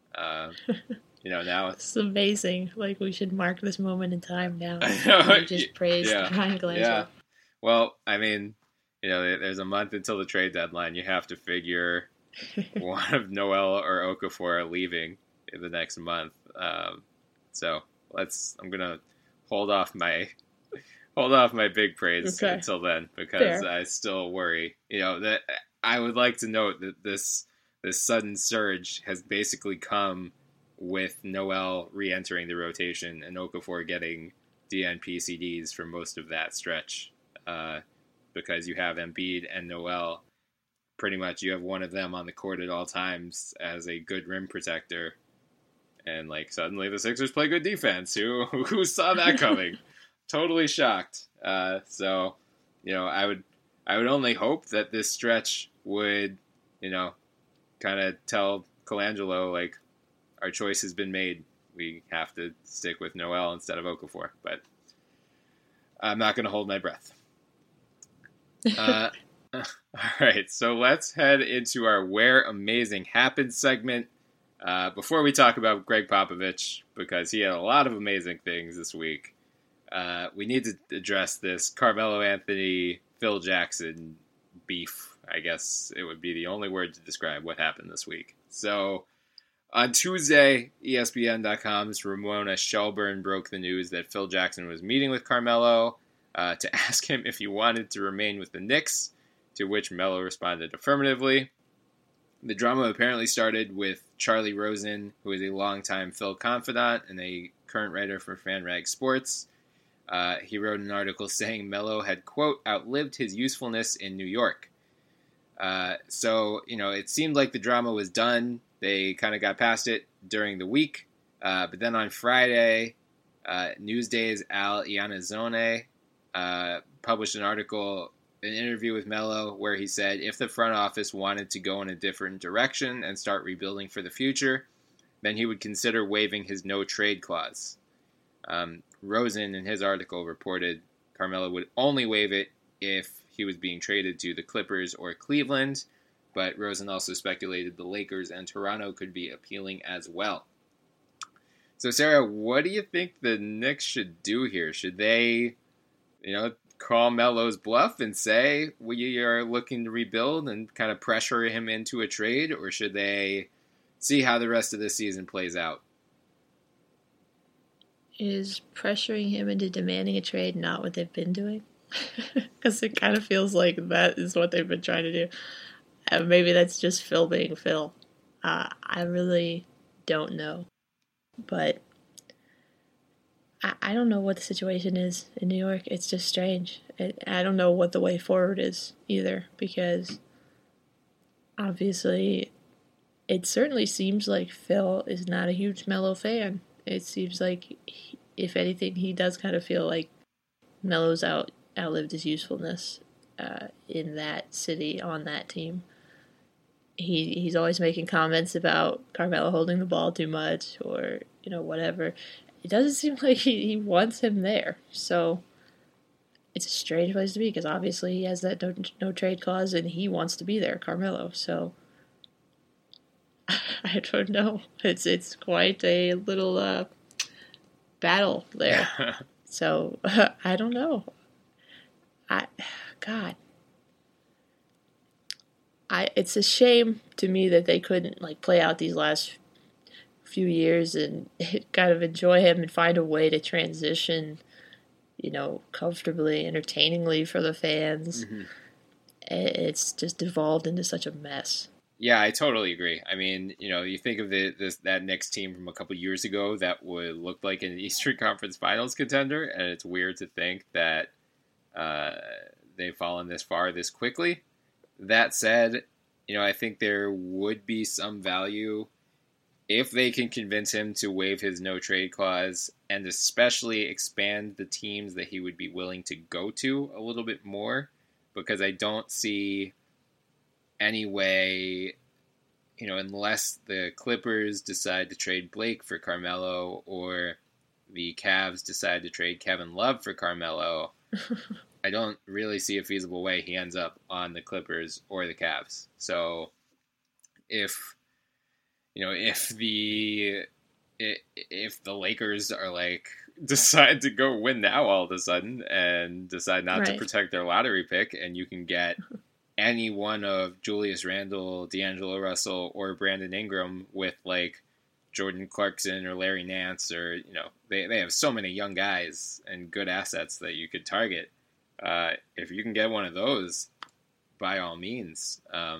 Speaker 1: Now
Speaker 2: It's amazing. Like, we should mark this moment in time now.
Speaker 1: I
Speaker 2: Just praised Ryan Glanville.
Speaker 1: Yeah. Well, I mean, there's a month until the trade deadline. You have to figure one of Noel or Okafor leaving in the next month. So I'm gonna hold off my big praise until then, because I still worry. That I would like to note that this sudden surge has basically come with Noel re-entering the rotation and Okafor getting DNP CDs for most of that stretch, because you have Embiid and Noel. Pretty much you have one of them on the court at all times as a good rim protector, and suddenly the Sixers play good defense. Who saw that coming? Totally shocked. So I would only hope that this stretch would kind of tell Colangelo, our choice has been made. We have to stick with Noel instead of Okafor, but I'm not going to hold my breath. All right, so let's head into our Where Amazing Happened segment. Before we talk about Greg Popovich, because he had a lot of amazing things this week, we need to address this Carmelo Anthony, Phil Jackson beef. I guess it would be the only word to describe what happened this week. So, on Tuesday, ESPN.com's Ramona Shelburne broke the news that Phil Jackson was meeting with Carmelo to ask him if he wanted to remain with the Knicks, to which Melo responded affirmatively. The drama apparently started with Charlie Rosen, who is a longtime Phil confidant and a current writer for FanRag Sports. He wrote an article saying Melo had, quote, outlived his usefulness in New York. So, it seemed like the drama was done. They kind of got past it during the week. But then on Friday, Newsday's Al Iannazzone published an interview with Melo, where he said if the front office wanted to go in a different direction and start rebuilding for the future, then he would consider waiving his no-trade clause. Rosen, in his article, reported Carmelo would only waive it if he was being traded to the Clippers or Cleveland, but Rosen also speculated the Lakers and Toronto could be appealing as well. So, Sarah, what do you think the Knicks should do here? Should they, call Melo's bluff and say we are looking to rebuild and kind of pressure him into a trade, or should they see how the rest of the season plays out?
Speaker 2: Is pressuring him into demanding a trade not what they've been doing? Because it kind of feels like that is what they've been trying to do. And maybe that's just Phil being Phil. I really don't know. But I don't know what the situation is in New York. It's just strange. I don't know what the way forward is either, because obviously it certainly seems like Phil is not a huge Melo fan. It seems like, if anything, he does kind of feel like Melo's outlived his usefulness in that city, on that team. He's always making comments about Carmelo holding the ball too much, or whatever. It doesn't seem like he wants him there. So it's a strange place to be, because obviously he has that no trade clause and he wants to be there, Carmelo. So I don't know. It's quite a little battle there. So I don't know. It's a shame to me that they couldn't play out these last few years and kind of enjoy him and find a way to transition, comfortably, entertainingly for the fans. Mm-hmm. It's just devolved into such a mess.
Speaker 1: Yeah, I totally agree. I mean, you think of that Knicks team from a couple years ago that would look like an Eastern Conference Finals contender, and it's weird to think that they've fallen this far this quickly. That said, I think there would be some value if they can convince him to waive his no-trade clause, and especially expand the teams that he would be willing to go to a little bit more, because I don't see any way, unless the Clippers decide to trade Blake for Carmelo, or the Cavs decide to trade Kevin Love for Carmelo, I don't really see a feasible way he ends up on the Clippers or the Cavs. So if the Lakers are like decide to go win now all of a sudden and decide not to protect their lottery pick, and you can get any one of Julius Randle, D'Angelo Russell, or Brandon Ingram with like Jordan Clarkson or Larry Nance, or they have so many young guys and good assets that you could target. If you can get one of those, by all means.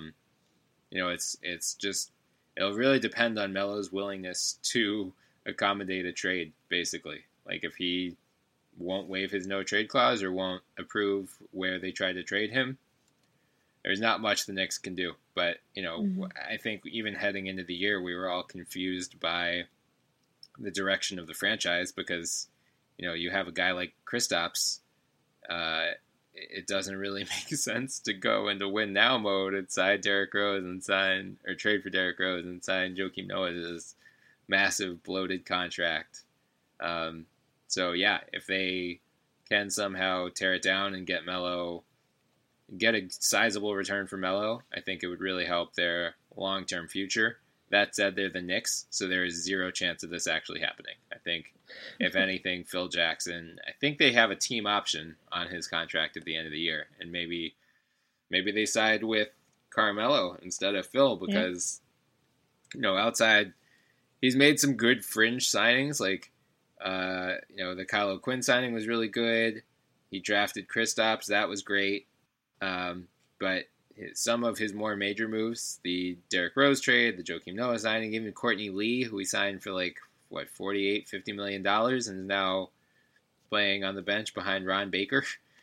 Speaker 1: It's just, it'll really depend on Melo's willingness to accommodate a trade, basically. Like if he won't waive his no trade clause or won't approve where they try to trade him, there's not much the Knicks can do. But, I think even heading into the year, we were all confused by the direction of the franchise because, you have a guy like Kristaps. It doesn't really make sense to go into win now mode and sign Derrick Rose or trade for Derrick Rose and sign Joakim Noah's massive bloated contract. So yeah, if they can somehow tear it down and get a sizable return for Melo, I think it would really help their long-term future. That said, they're the Knicks, so there is zero chance of this actually happening. I think, if anything, Phil Jackson, I think they have a team option on his contract at the end of the year, and maybe they side with Carmelo instead of Phil because, outside, he's made some good fringe signings, like, the Kyle O'Quinn signing was really good. He drafted Kristaps, that was great. But some of his more major moves, the Derrick Rose trade, the Joakim Noah signing, even Courtney Lee, who he signed for $50 million and is now playing on the bench behind Ron Baker.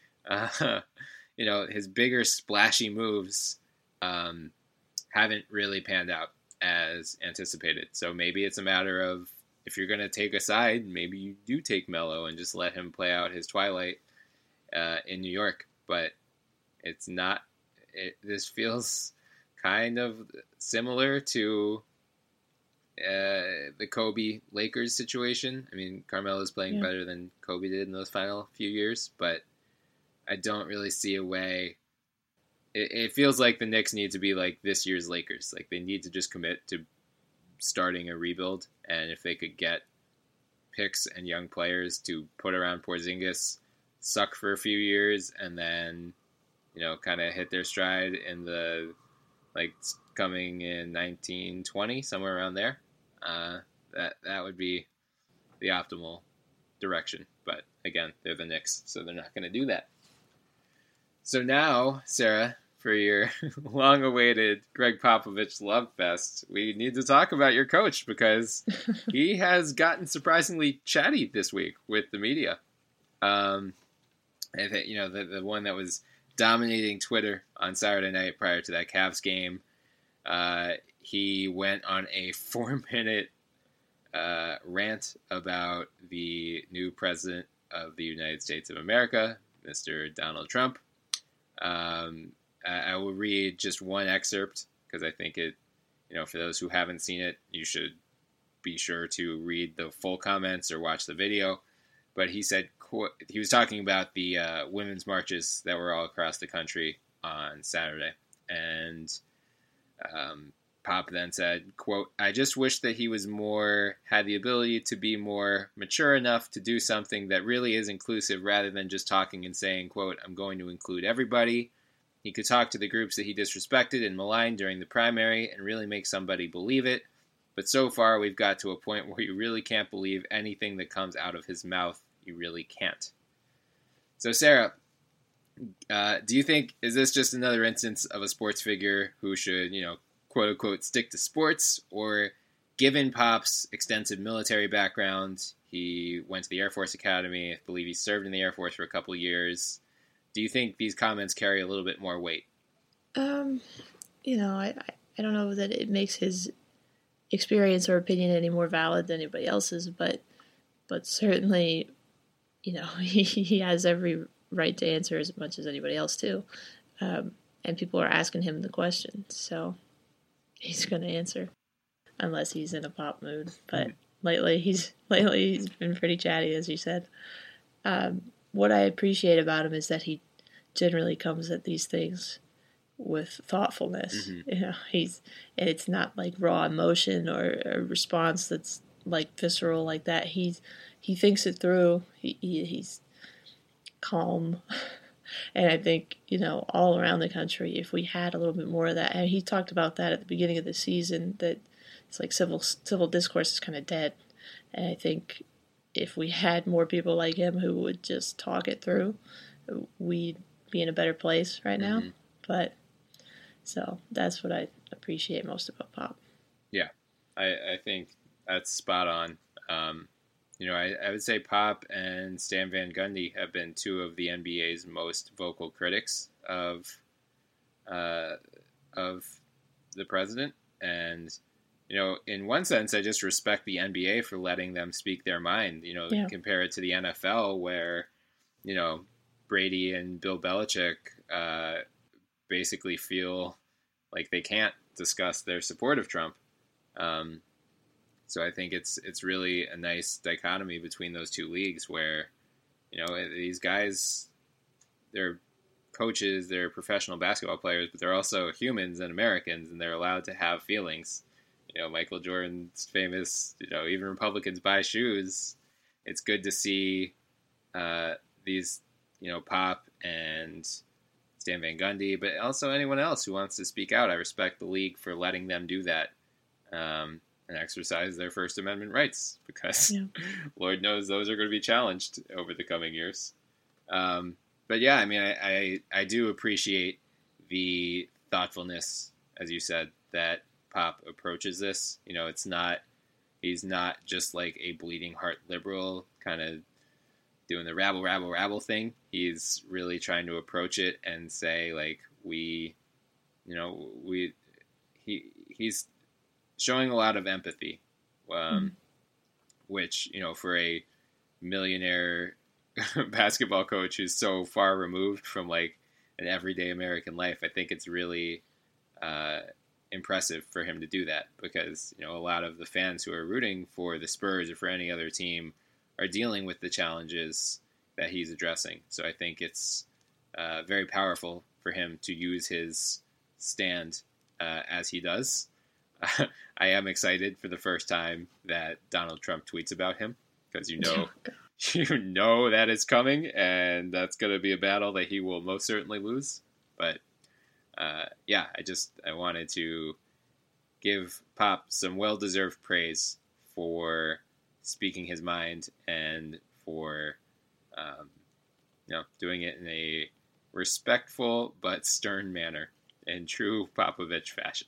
Speaker 1: His bigger splashy moves haven't really panned out as anticipated. So maybe it's a matter of, if you're going to take a side, maybe you do take Melo and just let him play out his twilight in New York. But it's not. This feels kind of similar to the Kobe Lakers situation. I mean, Carmelo's playing better than Kobe did in those final few years, but I don't really see a way. It feels like the Knicks need to be like this year's Lakers. Like they need to just commit to starting a rebuild, and if they could get picks and young players to put around Porzingis, suck for a few years, and then kind of hit their stride in the, coming in 1920, somewhere around there. That would be the optimal direction. But again, they're the Knicks, so they're not going to do that. So now, Sarah, for your long-awaited Greg Popovich love fest, we need to talk about your coach because he has gotten surprisingly chatty this week with the media. I think, the one that was dominating Twitter on Saturday night prior to that Cavs game. He went on a 4-minute rant about the new president of the United States of America, Mr. Donald Trump. I will read just one excerpt because I think it, for those who haven't seen it, you should be sure to read the full comments or watch the video. But he said, he was talking about the women's marches that were all across the country on Saturday. And Pop then said, quote, "I just wish that he was had the ability to be more mature enough to do something that really is inclusive rather than just talking and saying, quote, I'm going to include everybody. He could talk to the groups that he disrespected and maligned during the primary and really make somebody believe it. But so far, we've got to a point where you really can't believe anything that comes out of his mouth. You really can't." So, Sarah, do you think, is this just another instance of a sports figure who should, quote unquote, stick to sports? Or given Pop's extensive military background, he went to the Air Force Academy, I believe he served in the Air Force for a couple of years. Do you think these comments carry a little bit more weight?
Speaker 2: I don't know that it makes his experience or opinion any more valid than anybody else's, but certainly, he has every right to answer as much as anybody else too. And people are asking him the question, so he's going to answer, unless he's in a Pop mood. But lately he's been pretty chatty, as you said. What I appreciate about him is that he generally comes at these things with thoughtfulness.
Speaker 1: Mm-hmm.
Speaker 2: And it's not like raw emotion or a response that's like visceral like that. He thinks it through. He's calm. And I think, all around the country, if we had a little bit more of that, and he talked about that at the beginning of the season, that it's like civil discourse is kind of dead. And I think if we had more people like him who would just talk it through, we'd be in a better place right now.
Speaker 1: Mm-hmm.
Speaker 2: But so that's what I appreciate most about Pop.
Speaker 1: Yeah, I think that's spot on. I would say Pop and Stan Van Gundy have been two of the NBA's most vocal critics of the president. And, in one sense, I just respect the NBA for letting them speak their mind, compare it to the NFL where, Brady and Bill Belichick basically feel like they can't discuss their support of Trump. So I think it's really a nice dichotomy between those two leagues where, these guys, they're coaches, they're professional basketball players, but they're also humans and Americans, and they're allowed to have feelings. Michael Jordan's famous, even Republicans buy shoes. It's good to see these, Pop and Stan Van Gundy, but also anyone else who wants to speak out. I respect the league for letting them do that. And exercise their First Amendment rights because Lord knows those are going to be challenged over the coming years. But yeah, I mean, I do appreciate the thoughtfulness, as you said, that Pop approaches this. He's not just like a bleeding heart liberal kind of doing the rabble thing. He's really trying to approach it and say like, he's showing a lot of empathy, which, for a millionaire basketball coach who's so far removed from like an everyday American life, I think it's really impressive for him to do that because, a lot of the fans who are rooting for the Spurs or for any other team are dealing with the challenges that he's addressing. So I think it's very powerful for him to use his stand as he does. I am excited for the first time that Donald Trump tweets about him because you know that is coming and that's going to be a battle that he will most certainly lose. But I wanted to give Pop some well-deserved praise for speaking his mind and for doing it in a respectful but stern manner in true Popovich fashion.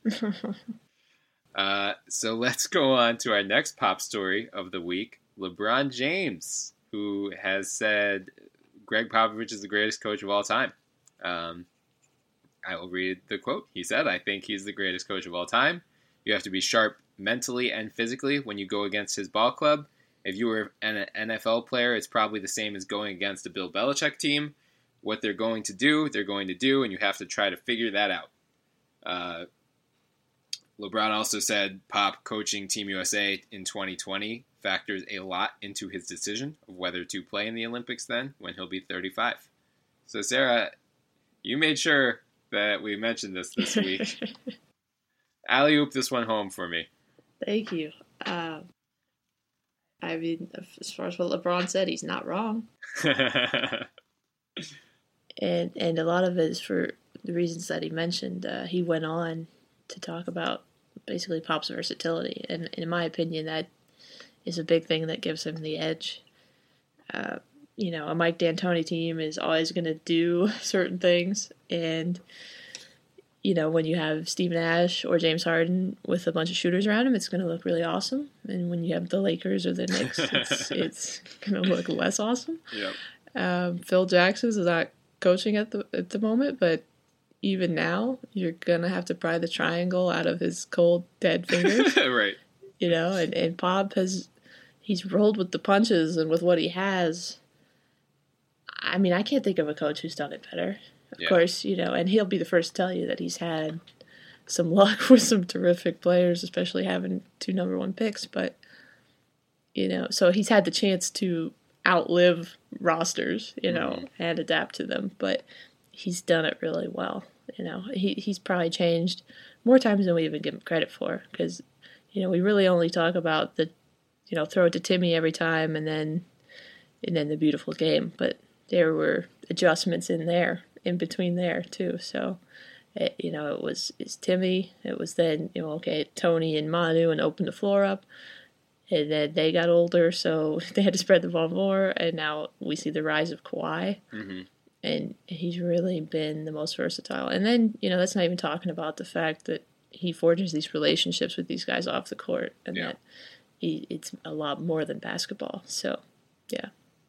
Speaker 1: So let's go on to our next Pop story of the week. LeBron James, who has said Greg Popovich is the greatest coach of all time. I will read the quote. He said, "I think he's the greatest coach of all time. You have to be sharp mentally and physically when you go against his ball club. If you were an NFL player, it's probably the same as going against a Bill Belichick team. What they're going to do, and you have to try to figure that out." LeBron also said Pop coaching Team USA in 2020 factors a lot into his decision of whether to play in the Olympics then when he'll be 35. So, Sarah, you made sure that we mentioned this week. Alley-oop this one home for me.
Speaker 2: Thank you. As far as what LeBron said, he's not wrong. And a lot of it is for the reasons that he mentioned. He went on to talk about basically Pop's versatility. And in my opinion, that is a big thing that gives him the edge. A Mike D'Antoni team is always going to do certain things. And, when you have Steve Nash or James Harden with a bunch of shooters around him, it's going to look really awesome. And when you have the Lakers or the Knicks, it's going to look less awesome.
Speaker 1: Yep.
Speaker 2: Phil Jackson's is not coaching at the moment, but even now, you're going to have to pry the triangle out of his cold, dead fingers.
Speaker 1: Right.
Speaker 2: And Pop he's rolled with the punches and with what he has. I mean, I can't think of a coach who's done it better. Of course, and he'll be the first to tell you that he's had some luck with some terrific players, especially having 2 number 1 picks. But, so he's had the chance to outlive rosters, and adapt to them. But he's done it really well. He's probably changed more times than we even give him credit for, because we really only talk about the throw it to Timmy every time and then the beautiful game, but there were adjustments in between there too. So it's Timmy. It was then Tony and Manu and opened the floor up, and then they got older, so they had to spread the ball more. And now we see the rise of Kawhi, and he's really been the most versatile. And then that's not even talking about the fact that he forges these relationships with these guys off the court, and that it's a lot more than basketball. So yeah.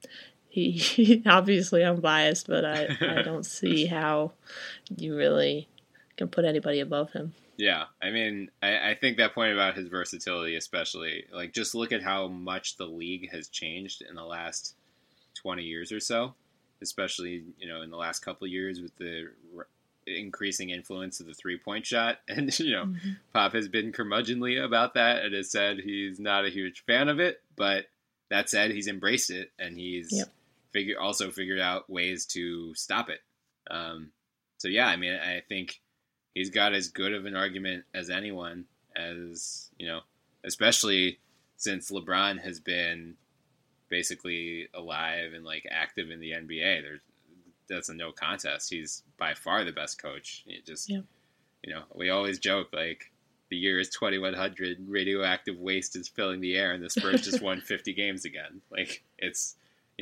Speaker 2: He obviously, I'm biased, but I don't see how you really can put anybody above him.
Speaker 1: Yeah, I mean, I think that point about his versatility, especially, like, just look at how much the league has changed in the last 20 years or so, especially, in the last couple of years with the increasing influence of the three-point shot. And, Pop has been curmudgeonly about that and has said he's not a huge fan of it, but that said, he's embraced it, and he's also figured out ways to stop it. So, yeah, I mean, I think he's got as good of an argument as anyone, as, especially since LeBron has been basically alive and, like, active in the NBA. That's a no contest. He's by far the best coach. We always joke, like, the year is 2100, radioactive waste is filling the air, and the Spurs just won 50 games again. Like, it's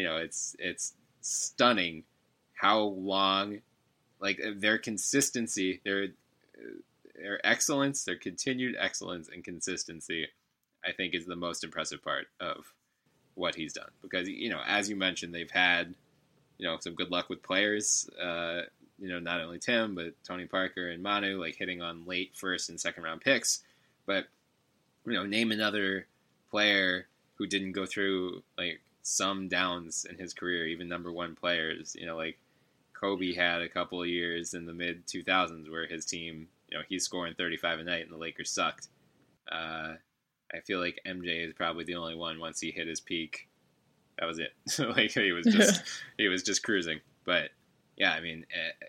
Speaker 1: stunning how long, like, their consistency, their excellence, their continued excellence and consistency, I think is the most impressive part of what he's done. Because, as you mentioned, they've had, some good luck with players, not only Tim, but Tony Parker and Manu, like, hitting on late first and second round picks. But, name another player who didn't go through, like, some downs in his career, even number one players. Like, Kobe had a couple of years in the mid 2000s where his team, he's scoring 35 a night and the Lakers sucked. I feel like MJ is probably the only one. Once he hit his peak, that was it. Like, he was just cruising. But yeah, I mean,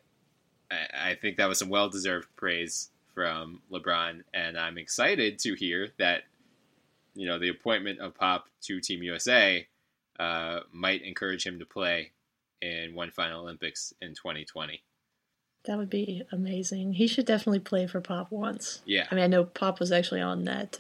Speaker 1: I think that was some well-deserved praise from LeBron, and I'm excited to hear that, the appointment of Pop to Team USA might encourage him to play in one final Olympics in 2020.
Speaker 2: That would be amazing. He should definitely play for Pop once.
Speaker 1: Yeah.
Speaker 2: I mean, I know Pop was actually on that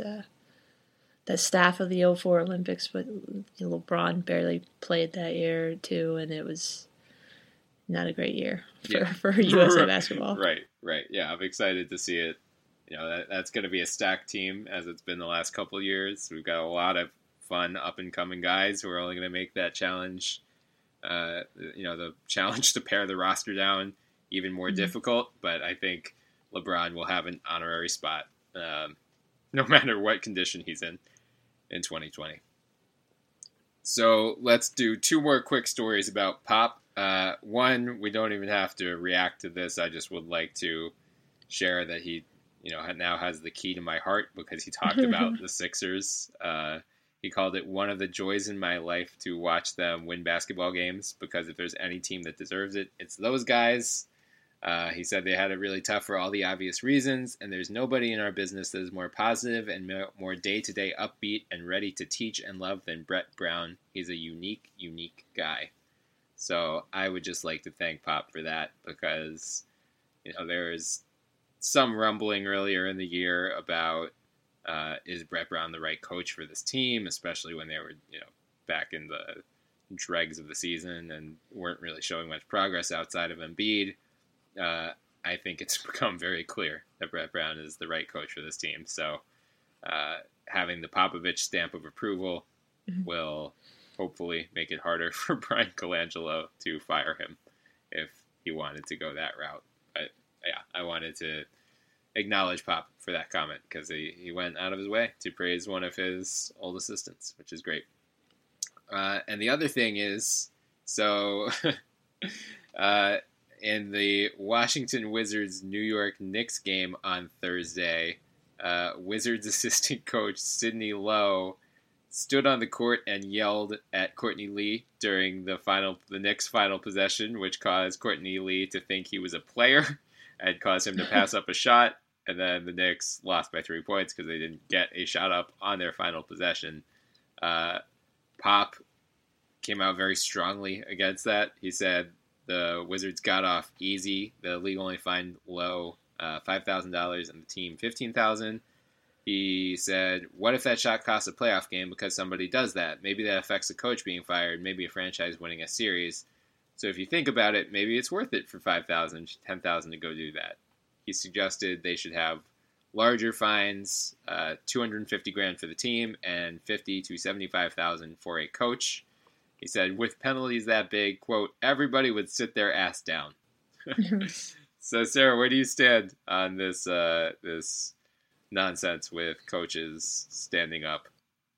Speaker 2: staff of the 2004 Olympics, but LeBron barely played that year too, and it was not a great year for USA basketball.
Speaker 1: Right. Yeah, I'm excited to see it. That's going to be a stacked team, as it's been the last couple of years. We've got a lot of fun up-and-coming guys who are only going to make that challenge, the challenge to pare the roster down even more difficult. But I think LeBron will have an honorary spot, no matter what condition he's in 2020. So let's do two more quick stories about Pop. One, we don't even have to react to this. I just would like to share that he, now has the key to my heart, because he talked about the Sixers. He called it one of the joys in my life to watch them win basketball games, because if there's any team that deserves it, it's those guys. He said they had it really tough for all the obvious reasons, and there's nobody in our business that is more positive and more day-to-day upbeat and ready to teach and love than Brett Brown. He's a unique guy. So I would just like to thank Pop for that, because, there was some rumbling earlier in the year about is Brett Brown the right coach for this team, especially when they were, back in the dregs of the season and weren't really showing much progress outside of Embiid. I think it's become very clear that Brett Brown is the right coach for this team. So having the Popovich stamp of approval will hopefully make it harder for Brian Colangelo to fire him if he wanted to go that route. But yeah, I wanted to acknowledge Pop for that comment, because he went out of his way to praise one of his old assistants, which is great. And the other thing is, so in the Washington Wizards New York Knicks game on Thursday, Wizards assistant coach Sidney Lowe stood on the court and yelled at Courtney Lee during the Knicks' final possession, which caused Courtney Lee to think he was a player and caused him to pass up a shot. And then the Knicks lost by 3 points because they didn't get a shot up on their final possession. Pop came out very strongly against that. He said the Wizards got off easy. The league only fined Lowe $5,000 and the team $15,000. He said, what if that shot costs a playoff game because somebody does that? Maybe that affects a coach being fired, maybe a franchise winning a series. So if you think about it, maybe it's worth it for $5,000, $10,000 to go do that. He suggested they should have larger fines, $250,000 for the team and $50,000 to $75,000 for a coach. He said, with penalties that big, quote, everybody would sit their ass down. So, Sarah, where do you stand on this nonsense with coaches standing up?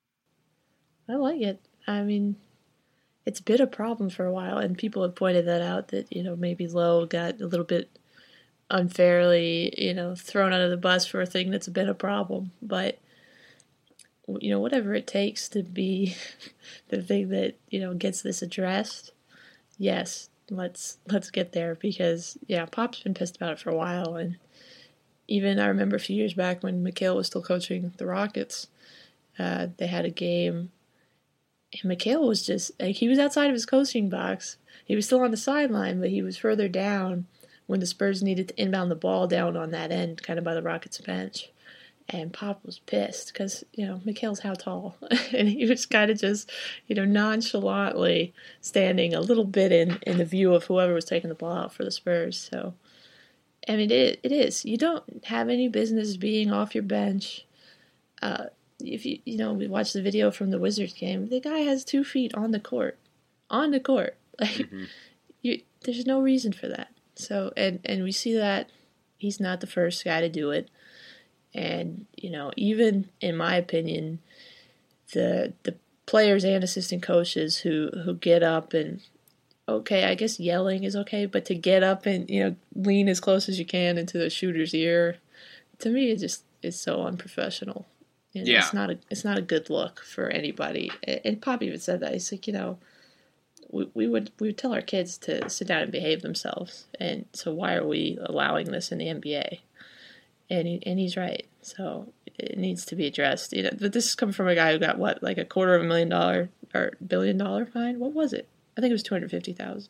Speaker 2: I like it. I mean, it's been a problem for a while, and people have pointed that out, that, maybe Lowe got a little bit unfairly, thrown under the bus for a thing that's been a problem. But, whatever it takes to be the thing that, gets this addressed, yes, let's get there, because, Pop's been pissed about it for a while. And even I remember a few years back when McHale was still coaching the Rockets, they had a game, and McHale was just, he was outside of his coaching box. He was still on the sideline, but he was further down when the Spurs needed to inbound the ball down on that end, kind of by the Rockets bench. And Pop was pissed because, McHale's how tall? And he was kind of just, nonchalantly standing a little bit in the view of whoever was taking the ball out for the Spurs. So, I mean, it is. You don't have any business being off your bench. If we watched the video from the Wizards game, the guy has 2 feet on the court. On the court. There's no reason for that. So, and we see that he's not the first guy to do it. And, even in my opinion, the players and assistant coaches who get up and, okay, I guess yelling is okay, but to get up and, lean as close as you can into the shooter's ear, to me, it just is so unprofessional.
Speaker 1: Yeah.
Speaker 2: It's not a good look for anybody. And Pop even said that. He's like, we would tell our kids to sit down and behave themselves. And so why are we allowing this in the NBA? And he's right. So it needs to be addressed. But this is coming from a guy who got what, like $250,000 or $1 billion fine? What was it? I think it was $250,000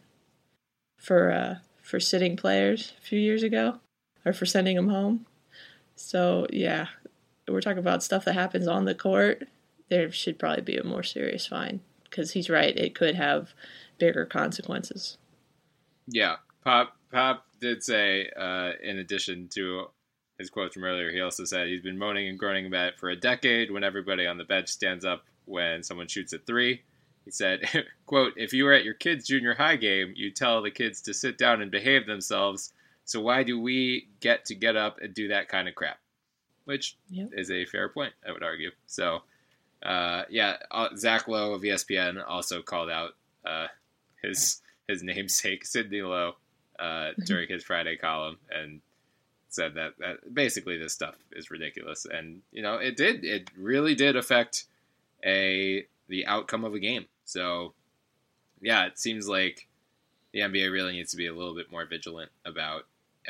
Speaker 2: for sitting players a few years ago, or for sending them home. So yeah, we're talking about stuff that happens on the court. There should probably be a more serious fine, because he's right. It could have bigger consequences.
Speaker 1: Yeah, Pop did say, in addition to his quote from earlier, he also said he's been moaning and groaning about it for a decade when everybody on the bench stands up when someone shoots a 3. He said, quote, if you were at your kid's junior high game, you tell the kids to sit down and behave themselves. So why do we get to get up and do that kind of crap? Which is a fair point, I would argue. So, Zach Lowe of ESPN also called out his namesake, Sidney Lowe, during his Friday column, and said that basically this stuff is ridiculous. And, it really did affect the outcome of a game. So, yeah, it seems like the NBA really needs to be a little bit more vigilant about,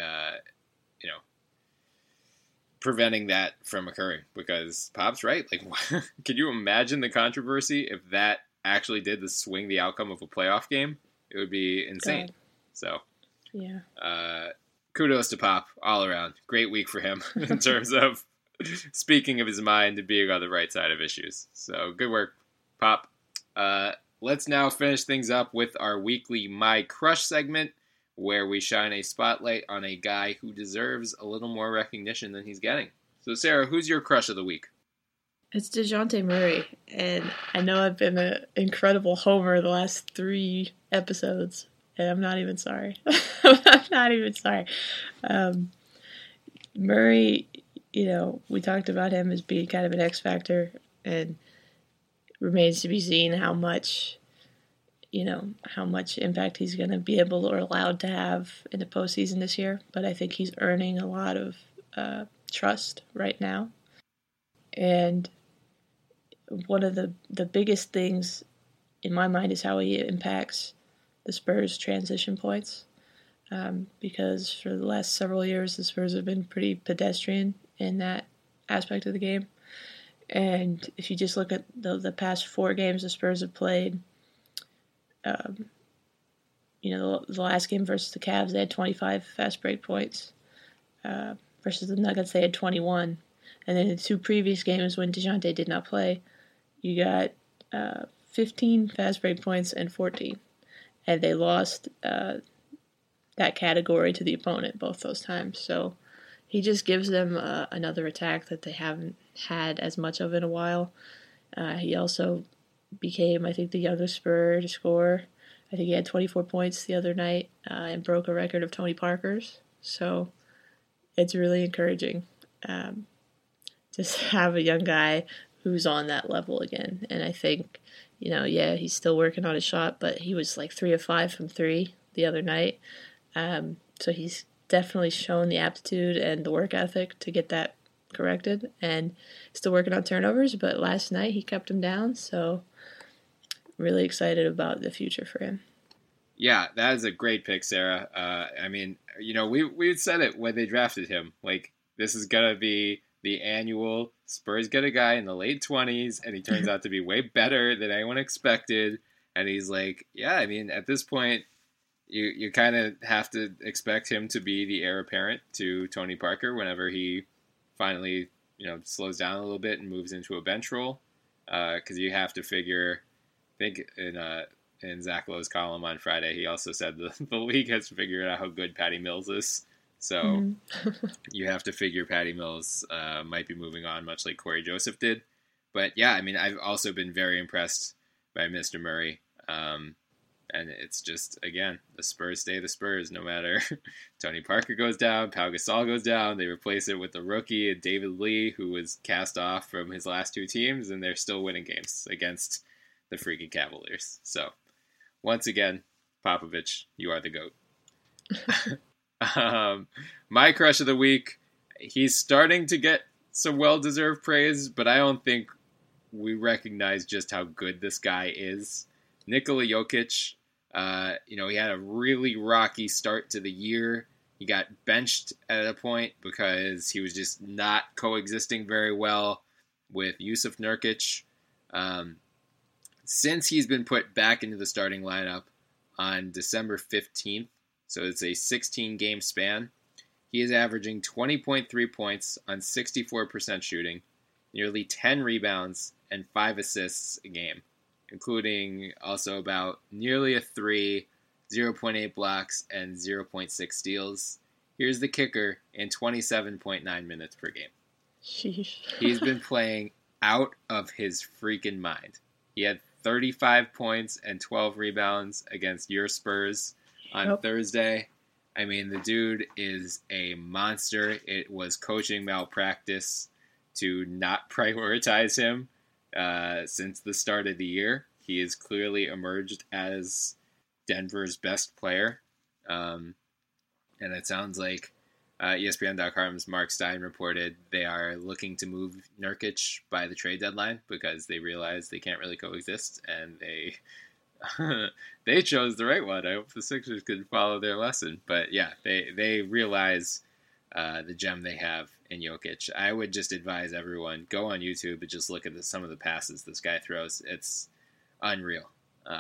Speaker 1: preventing that from occurring, because Pop's right. Like, can you imagine the controversy if that actually did swing the outcome of a playoff game? It would be insane. God. So,
Speaker 2: yeah.
Speaker 1: Kudos to Pop all around. Great week for him in terms of speaking of his mind and being on the right side of issues. So good work, Pop. Let's now finish things up with our weekly My Crush segment, where we shine a spotlight on a guy who deserves a little more recognition than he's getting. So, Sarah, who's your crush of the week?
Speaker 2: It's DeJounte Murray, and I know I've been an incredible homer the last 3 episodes, and I'm not even sorry. I'm not even sorry. Murray, we talked about him as being kind of an X factor, and remains to be seen how much impact he's going to be able or allowed to have in the postseason this year. But I think he's earning a lot of trust right now. And one of the biggest things in my mind is how he impacts the Spurs' transition points. Because for the last several years, the Spurs have been pretty pedestrian in that aspect of the game. And if you just look at the past 4 games the Spurs have played, the last game versus the Cavs, they had 25 fast break points. Versus the Nuggets, they had 21. And then the 2 previous games when DeJounte did not play, you got 15 fast break points and 14. And they lost that category to the opponent both those times. So he just gives them another attack that they haven't had as much of in a while. He also became, I think, the youngest Spur to score. I think he had 24 points the other night and broke a record of Tony Parker's. So it's really encouraging just have a young guy who's on that level again. And I think, he's still working on his shot, but he was like 3 of 5 from 3 the other night. So he's definitely shown the aptitude and the work ethic to get that corrected, and still working on turnovers, but last night he kept him down, so really excited about the future for him.
Speaker 1: Yeah, that is a great pick, Sarah. We said it when they drafted him. Like, this is going to be the annual Spurs get a guy in the late 20s, and he turns out to be way better than anyone expected. And he's like, at this point, you kind of have to expect him to be the heir apparent to Tony Parker whenever he finally, slows down a little bit and moves into a bench role. Because you have to figure, I think in Zach Lowe's column on Friday, he also said the league has figured out how good Patty Mills is. So you have to figure Patty Mills might be moving on, much like Corey Joseph did. But I've also been very impressed by Mr. Murray. And it's just, again, the Spurs stay the Spurs no matter. Tony Parker goes down, Pau Gasol goes down. They replace it with the rookie, David Lee, who was cast off from his last 2 teams, and they're still winning games against the freaking Cavaliers. So, once again, Popovich, you are the GOAT. My crush of the week, he's starting to get some well-deserved praise, but I don't think we recognize just how good this guy is. Nikola Jokic, he had a really rocky start to the year. He got benched at a point because he was just not coexisting very well with Yusuf Nurkic. Since he's been put back into the starting lineup on December 15th, so it's a 16-game span, he is averaging 20.3 points on 64% shooting, nearly 10 rebounds, and 5 assists a game, including also about nearly a 3, 0.8 blocks, and 0.6 steals. Here's the kicker in 27.9 minutes per game.
Speaker 2: Sheesh.
Speaker 1: He's been playing out of his freaking mind. He had 35 points and 12 rebounds against your Spurs on Thursday. The dude is a monster. It was coaching malpractice to not prioritize him since the start of the year. He has clearly emerged as Denver's best player. And it sounds like ESPN.com's Mark Stein reported they are looking to move Nurkic by the trade deadline because they realize they can't really coexist, and they chose the right one. I hope the Sixers could follow their lesson. But yeah, they realize the gem they have in Jokic. I would just advise everyone, go on YouTube and just look at some of the passes this guy throws. It's unreal.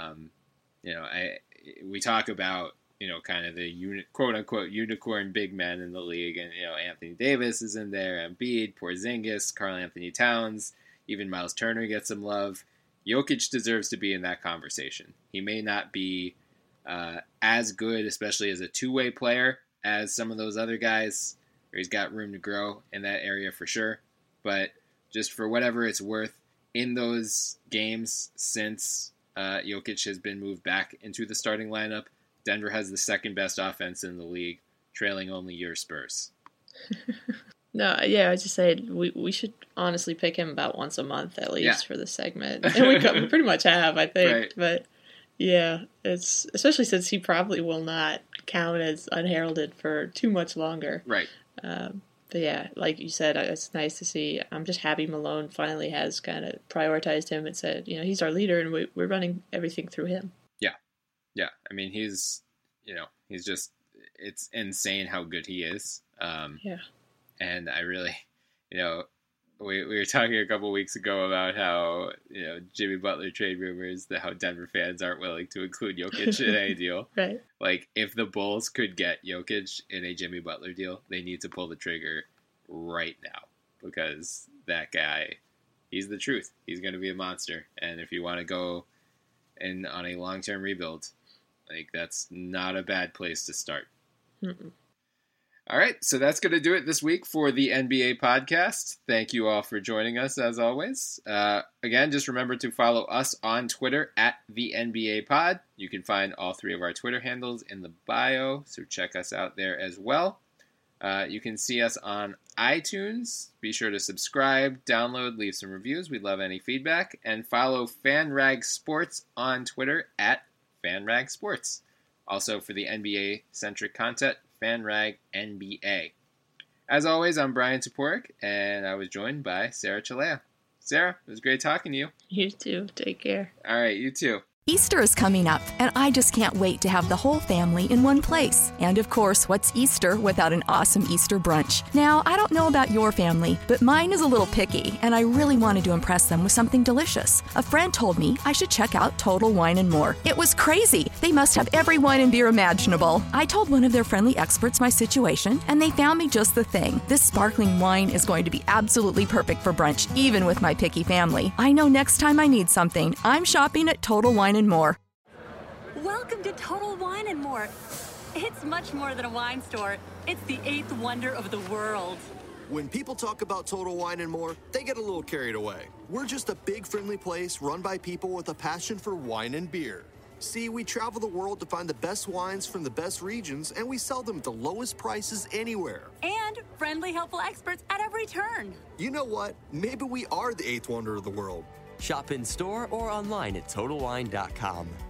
Speaker 1: We talk about, kind of the quote-unquote unicorn big men in the league, and, Anthony Davis is in there, Embiid, Porzingis, Karl-Anthony Towns, even Miles Turner gets some love. Jokic deserves to be in that conversation. He may not be as good, especially as a two-way player, as some of those other guys, where he's got room to grow in that area for sure, but just for whatever it's worth, in those games since Jokic has been moved back into the starting lineup, Denver has the second best offense in the league, trailing only your Spurs.
Speaker 2: No, yeah, I was just saying we should honestly pick him about once a month at least for this segment. And we pretty much have, I think. Right. But yeah, it's especially since he probably will not count as unheralded for too much longer.
Speaker 1: Right.
Speaker 2: But yeah, like you said, it's nice to see. I'm just happy Malone finally has kind of prioritized him and said, he's our leader and we're running everything through him.
Speaker 1: Yeah. I mean, he's just, it's insane how good he is.
Speaker 2: Yeah.
Speaker 1: And I really, we were talking a couple weeks ago about how, Jimmy Butler trade rumors, how Denver fans aren't willing to include Jokic in any deal.
Speaker 2: Right.
Speaker 1: Like, if the Bulls could get Jokic in a Jimmy Butler deal, they need to pull the trigger right now. Because that guy, he's the truth. He's going to be a monster. And if you want to go in on a long-term rebuild, like, that's not a bad place to start.
Speaker 2: Mm-mm.
Speaker 1: All right, so that's going to do it this week for the NBA podcast. Thank you all for joining us, as always. Again, just remember to follow us on Twitter at the NBA Pod. You can find all 3 of our Twitter handles in the bio, so check us out there as well. You can see us on iTunes. Be sure to subscribe, download, leave some reviews. We'd love any feedback. And follow FanRag Sports on Twitter at FanRag Sports. Also, for the NBA-centric content, FanRag NBA. As always, I'm Brian Toporek, and I was joined by Sarah Chalea. Sarah, it was great talking to you.
Speaker 2: You too. Take care.
Speaker 1: All right, you too.
Speaker 3: Easter is coming up, and I just can't wait to have the whole family in one place. And of course, what's Easter without an awesome Easter brunch? Now, I don't know about your family, but mine is a little picky, and I really wanted to impress them with something delicious. A friend told me I should check out Total Wine & More. It was crazy. They must have every wine and beer imaginable. I told one of their friendly experts my situation, and they found me just the thing. This sparkling wine is going to be absolutely perfect for brunch, even with my picky family. I know next time I need something, I'm shopping at Total Wine & More.
Speaker 4: Welcome to Total Wine & More. It's much more than a wine store. It's the 8th wonder of the world.
Speaker 5: When people talk about Total Wine & More, they get a little carried away. We're just a big, friendly place run by people with a passion for wine and beer. See, we travel the world to find the best wines from the best regions, and we sell them at the lowest prices anywhere.
Speaker 4: And friendly, helpful experts at every turn.
Speaker 5: You know what? Maybe we are the 8th wonder of the world.
Speaker 6: Shop in store or online at TotalWine.com.